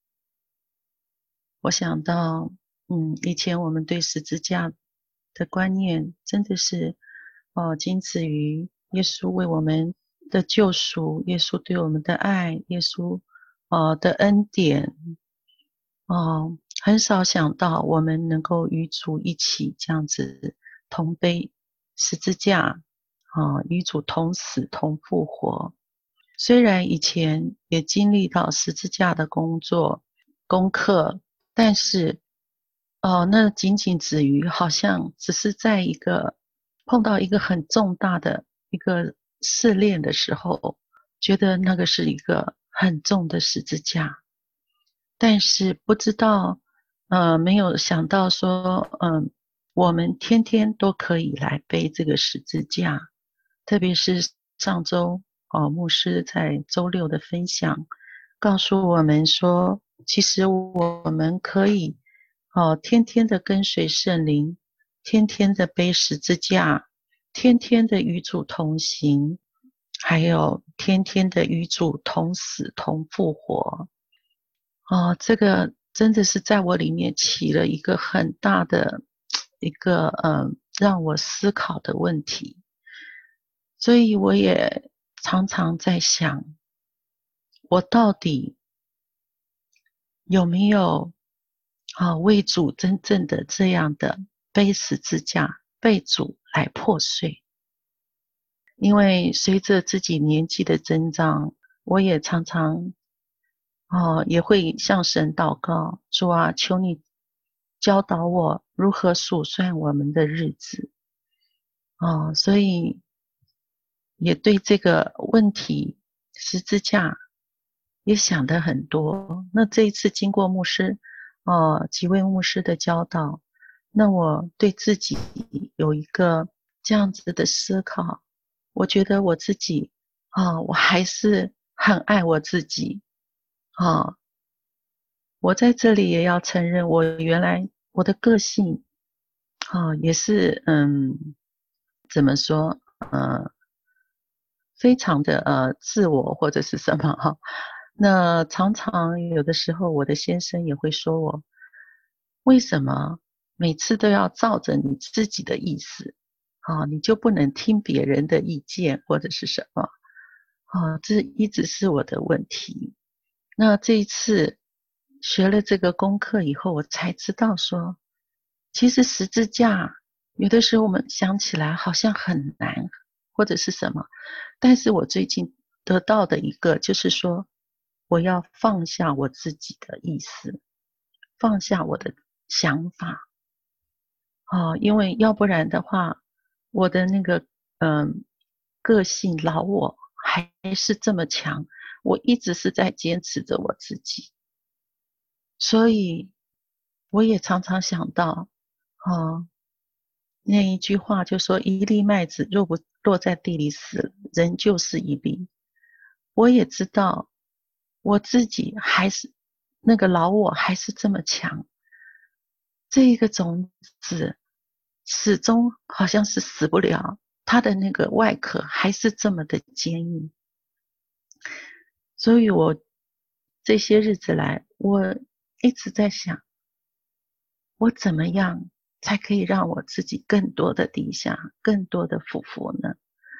Speaker 2: 我想到以前我们对十字架的观念真的是仅止于耶稣为我们的救赎，耶稣对我们的爱，耶稣的恩典，很少想到我们能够与主一起这样子同背十字架，与主同死同复活。虽然以前也经历到十字架的功课，但是那仅仅止于好像只是在碰到一个很重大的一个试炼的时候，觉得那个是一个很重的十字架，但是不知道，没有想到说，我们天天都可以来背这个十字架，特别是上周，牧师在周六的分享，告诉我们说，其实我们可以，天天的跟随圣灵，天天的背十字架，天天的与主同行，还有天天的与主同死同复活。这个真的是在我里面起了一个很大的一个让我思考的问题，所以我也常常在想，我到底有没有为主真正的这样的背十字架，被主来破碎？因为随着自己年纪的增长，我也常常也会向神祷告，主啊，求你教导我如何数算我们的日子。所以也对这个问题十字架也想得很多。那这一次经过几位牧师的教导，那我对自己有一个这样子的思考。我觉得我自己我还是很爱我自己啊。我在这里也要承认，原来我的个性也是怎么说非常的自我或者是什么哈。那常常有的时候，我的先生也会说我，为什么每次都要照着你自己的意思你就不能听别人的意见或者是什么这一直是我的问题。那这一次学了这个功课以后，我才知道说，其实十字架有的时候我们想起来好像很难，或者是什么，但是我最近得到的一个就是说，我要放下我自己的意思，放下我的想法因为要不然的话，我的那个个性老我还是这么强，我一直是在坚持着我自己。所以我也常常想到，那一句话就说一粒麦子若不落在地里死了，仍旧是一粒。我也知道我自己还是那个老我还是这么强，这一个种子始终好像是死不了，它的那个外壳还是这么的坚硬。所以我这些日子来，我一直在想，我怎么样才可以让我自己更多的低下，更多的俯伏呢？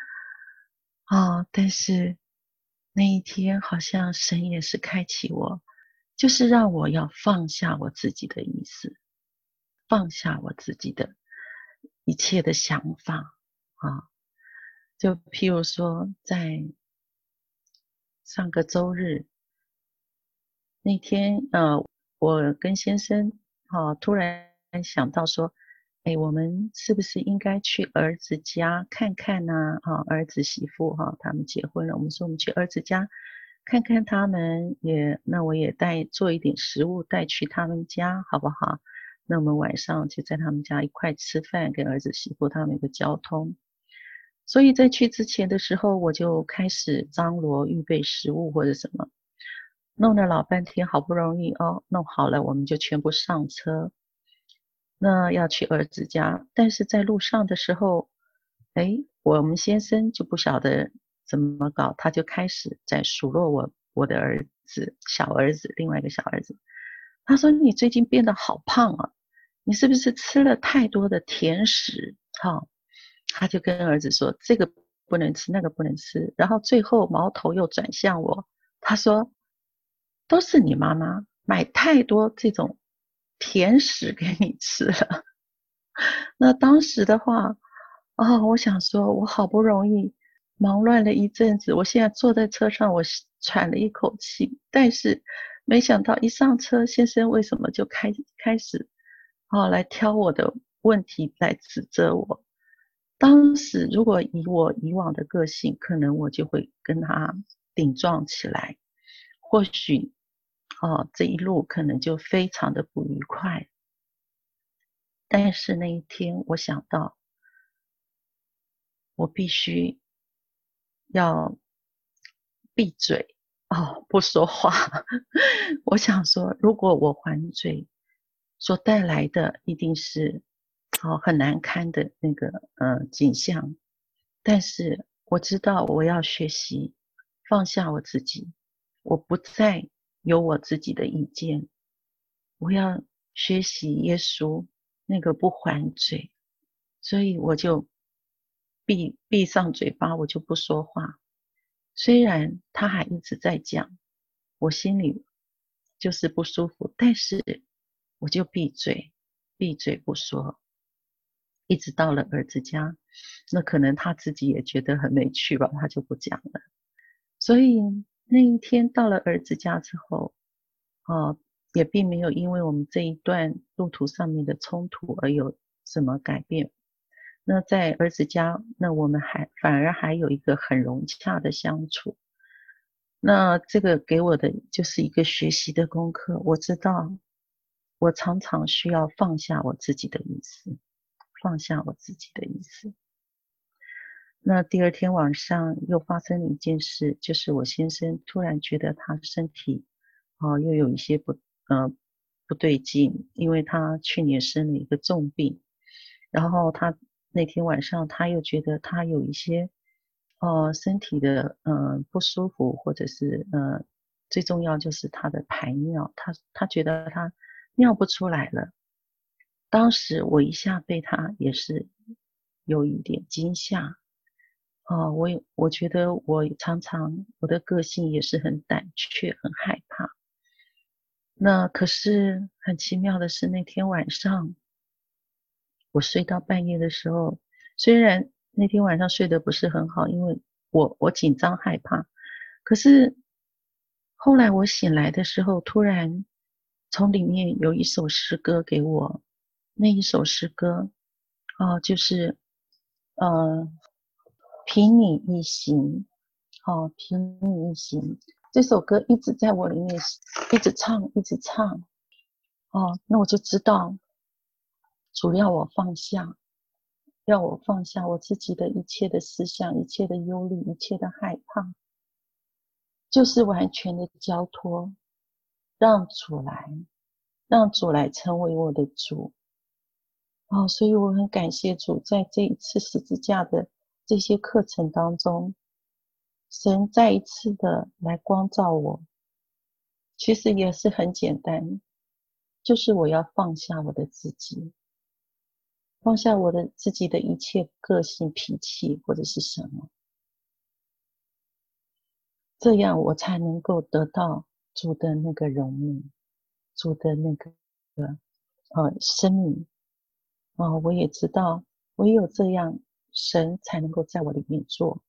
Speaker 2: 但是那一天好像神也是开启我，就是让我要放下我自己的意思，放下我自己的一切的想法就譬如说，在上个周日那天，我跟先生突然想到说，我们是不是应该去儿子家看看呢？儿子媳妇他们结婚了，我们说我们去儿子家看看他们，那我也做一点食物带去他们家，好不好？那我们晚上就在他们家一块吃饭，跟儿子媳妇他们有个交通。所以在去之前的时候，我就开始张罗预备食物或者什么，弄了老半天，好不容易弄好了，我们就全部上车。那要去儿子家，但是在路上的时候，我们先生就不晓得怎么搞，他就开始在数落我的儿子，小儿子，另外一个小儿子。他说：“你最近变得好胖啊，你是不是吃了太多的甜食？”他就跟儿子说：“这个不能吃，那个不能吃。”然后最后矛头又转向我，他说： 都是你妈妈买太多这种甜食给你吃了。那当时的话，我想说，我好不容易忙乱了一阵子，我现在坐在车上，我喘了一口气，但是没想到一上车，先生为什么就开始来挑我的问题来指责我？当时如果以我以往的个性，可能我就会跟他顶撞起来，或许这一路可能就非常的不愉快。但是那一天，我想到我必须要闭嘴不说话。我想说，如果我还嘴，所带来的一定是很难堪的那个景象。但是我知道我要学习放下我自己，我不再有我自己的意见，我要学习耶稣那个不还嘴，所以我就闭上嘴巴，我就不说话。虽然他还一直在讲，我心里就是不舒服，但是我就闭嘴不说，一直到了儿子家，那可能他自己也觉得很没趣吧，他就不讲了。所以那一天到了儿子家之后，也并没有因为我们这一段路途上面的冲突而有什么改变。那在儿子家，那我们反而还有一个很融洽的相处。那这个给我的就是一个学习的功课。我知道，我常常需要放下我自己的意思，放下我自己的意思。那第二天晚上又发生了一件事，就是我先生突然觉得他身体又有一些不对劲，因为他去年生了一个重病，然后他那天晚上他又觉得他有一些身体的不舒服，或者是最重要就是他的排尿，他觉得他尿不出来了。当时我一下被他也是有一点惊吓。我觉得我常常我的个性也是很胆怯，很害怕。那可是很奇妙的是，那天晚上我睡到半夜的时候，虽然那天晚上睡得不是很好，因为我紧张害怕，可是后来我醒来的时候，突然从里面有一首诗歌给我，那一首诗歌就是呃凭你一行，凭你一行，这首歌一直在我里面一直唱一直唱。那我就知道主要我放下，要我放下我自己的一切的思想，一切的忧虑，一切的害怕，就是完全的交托，让主来，让主来成为我的主。所以我很感谢主，在这一次十字架的这些课程当中，神再一次的来光照我。其实也是很简单，就是我要放下我的自己，放下我的自己的一切个性、脾气或者是什么，这样我才能够得到主的那个荣美，主的那个生命。我也知道，唯有这样，神才能够在我里面做。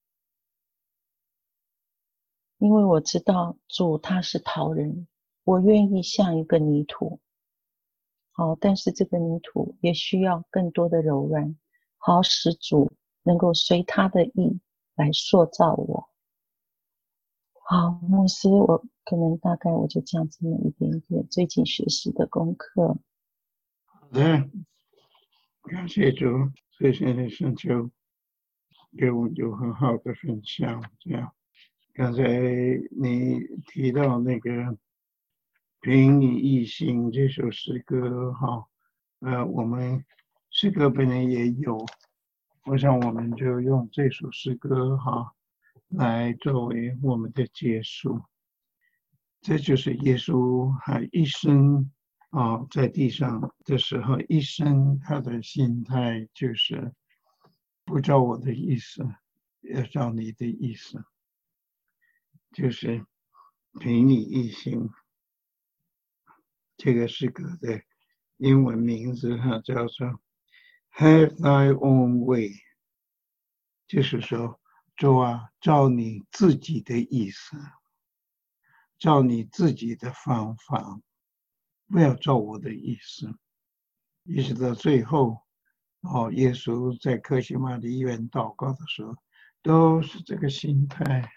Speaker 2: 因为我知道主他是陶人，我愿意像一个泥土。但是这个泥土也需要更多的柔软，好使主能够随他的意来塑造我。好，牧师，我可能大概我就讲这么一点点最近学习的功课。
Speaker 1: 好的，感谢主，谢谢你神就给我们有很好的分享。这样，刚才你提到那个凭你一心这首诗歌，我们诗歌本来也有，我想我们就用这首诗歌来作为我们的结束。这就是耶稣他一生在地上的时候，一生他的心态就是不照我的意思，要照你的意思，就是凭你一心，这个诗歌的英文名字叫做 Have Thy Own Way， 就是说，主啊，照你自己的意思，照你自己的方法，不要照我的意思。一直到最后，耶稣在客西马尼园祷告的时候，都是这个心态。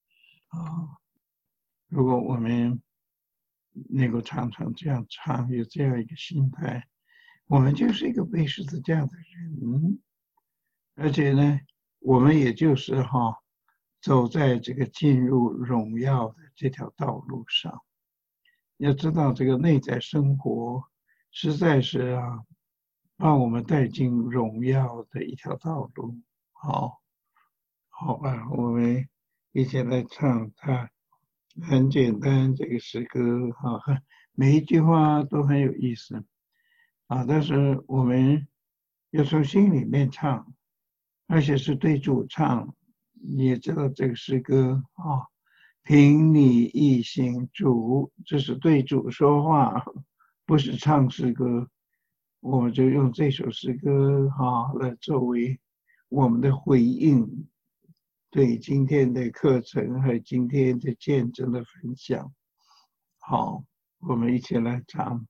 Speaker 1: 如果我们能够常常这样唱，有这样一个心态，我们就是一个背十字架的人，而且呢，我们也就是走在这个进入荣耀的这条道路上。要知道，这个内在生活实在是把我们带进荣耀的一条道路。好吧，我们一起来唱它。很简单，这个诗歌每一句话都很有意思但是我们要从心里面唱，而且是对主唱。你也知道这个诗歌凭你一心主，这是对主说话，不是唱诗歌。我们就用这首诗歌来作为我们的回应，对今天的课程和今天的见证的分享。好，我们一起来唱。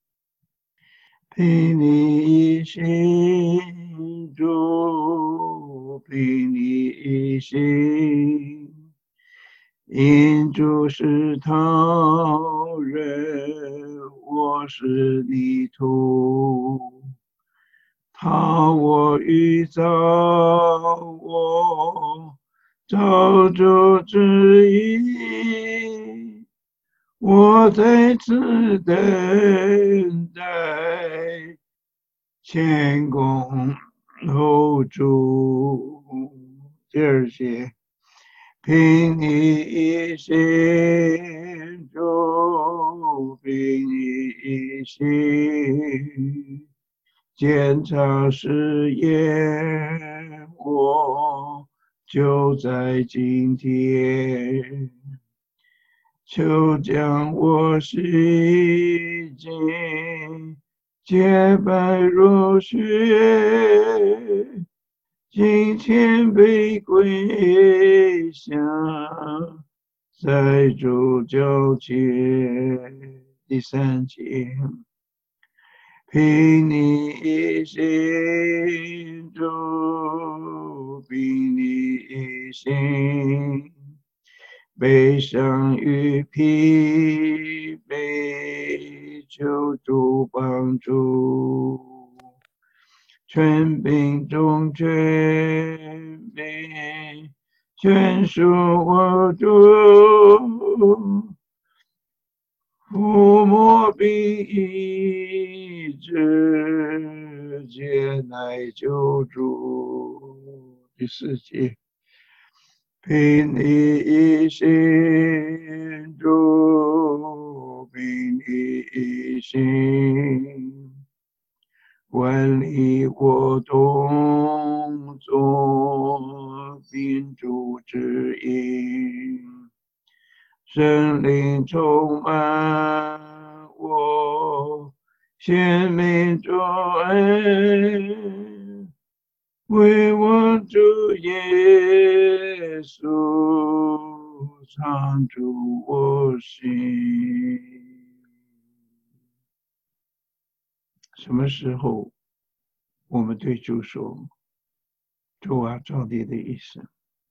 Speaker 1: 凭你一心主，凭你一心，因主是他人，我是泥土。他我遇造我，照主旨意，我在此等待，前功后主。第二节，凭你一心主，凭你一心，检查试验我，就在今天。求将我洗净，洁白如雪，今天被跪下，在主脚前。第三节，凭你一心主，凭你一心，悲伤与疲惫，求主帮助。权柄中权柄，全属我主。抚摸并医治，接乃救助。第四节，凭你一心主，凭你一心，管理我动作，并主指引。圣灵充满我，显明主恩，为我主耶稣常驻我心。什么时候我们对主说，主啊，照你的意思？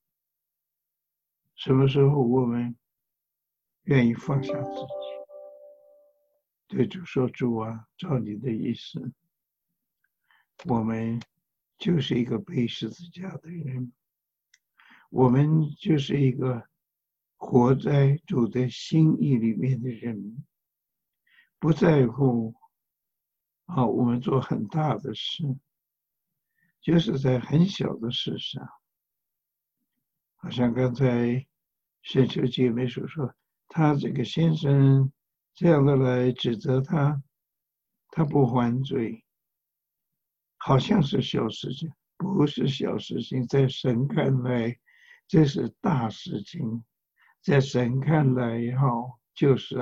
Speaker 1: 什么时候我们愿意放下自己，对主说，主啊，照你的意思？我们就是一个背十字架的人，我们就是一个活在主的心意里面的人，不在乎我们做很大的事，就是在很小的事上。好像刚才圣秋姐妹所说，他这个先生这样的来指责他，他不还嘴，好像是小事情，不是小事情，在神看来这是大事情。 在神看来就是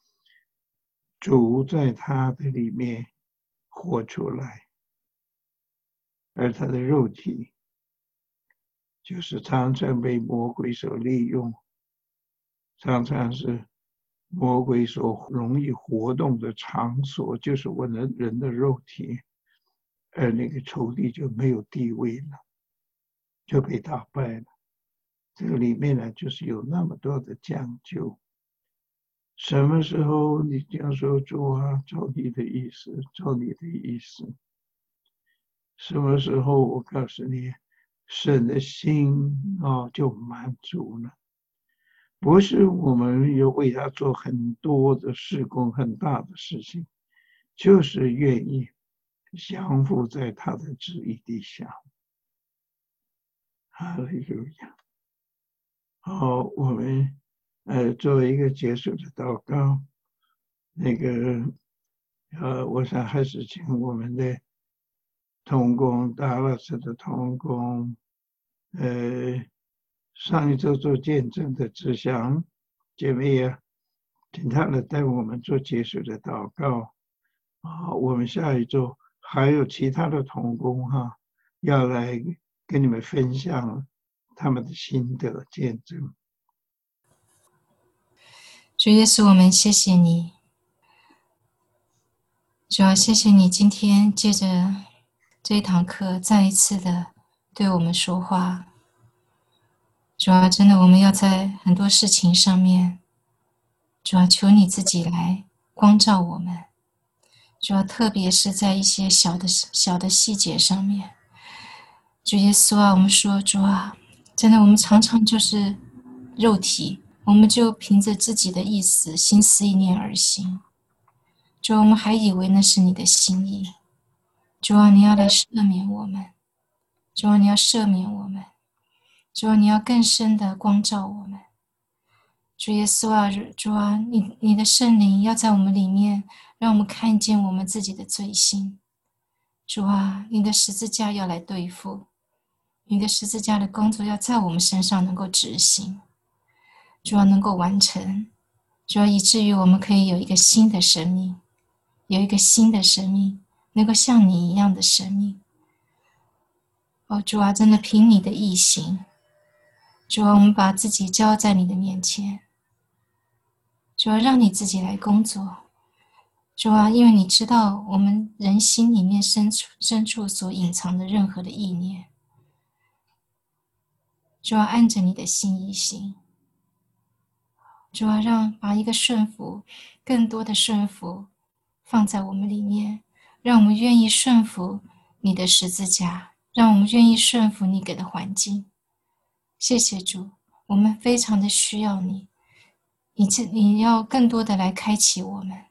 Speaker 1: 主在他的里面活出来，而他的肉体就是常常被魔鬼所利用，常常是魔鬼所容易活动的场所，就是我们人的肉体，而那个仇敌就没有地位了，就被打败了。这个里面呢，就是有那么多的讲究。什么时候你这样说，主照你的意思，照你的意思。什么时候我告诉你，神的心就满足了。不是我们有为他做很多的事工，很大的事情，就是愿意降服在他的旨意底下。哈利路亚。好，我们做一个结束的祷告。我想还是请我们的同工大老师的同工，上一周做见证的志祥姐妹请他来带我们做结束的祷告。我们下一周还有其他的同工要来跟你们分享他们的心得见证。
Speaker 3: 主耶稣，我们谢谢你，主要谢谢你今天借着这一堂课再一次的对我们说话。主要真的我们要在很多事情上面，主要求你自己来光照我们，主要特别是在一些小的细节上面。主耶稣我们说主真的我们常常就是肉体，我们就凭着自己的意思心思意念而行，主我们还以为那是你的心意。主你要来赦免我们，主你要赦免我们，主你要更深的光照我们。主耶稣主你的圣灵要在我们里面，让我们看见我们自己的罪行。主你的十字架要来对付，你的十字架的工作要在我们身上能够执行，主能够完成，主以至于我们可以有一个新的生命，有一个新的生命，能够像你一样的生命。主真的凭你的义行，主我们把自己交在你的面前，主让你自己来工作。主因为你知道我们人心里面深处所隐藏的任何的意念，主按着你的心意行。主把一个顺服，更多的顺服放在我们里面，让我们愿意顺服你的十字架，让我们愿意顺服你给的环境。谢谢主，我们非常的需要你，你要更多的来开启我们，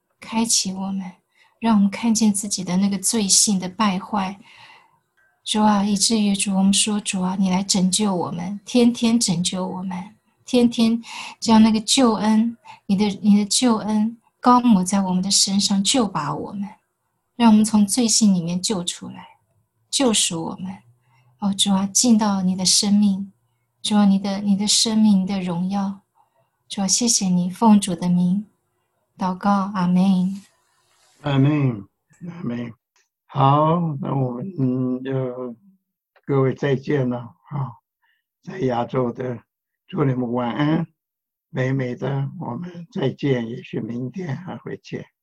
Speaker 3: 让我们看见自己的那个罪性的败坏。主以至于主我们说主你来拯救我们，天天拯救我们，天天将那个救恩，你的救恩高抹在我们的身上，救拔我们，让我们从罪性里面救出来，救赎我们。主进到你的生命，主你的生命，你的荣耀。主谢谢你，奉主的名祷告，阿们。
Speaker 1: 阿们，阿们。好，那我们就各位再见了。在亚洲的祝你们晚安，美美的，我们再见，也许明天还会见。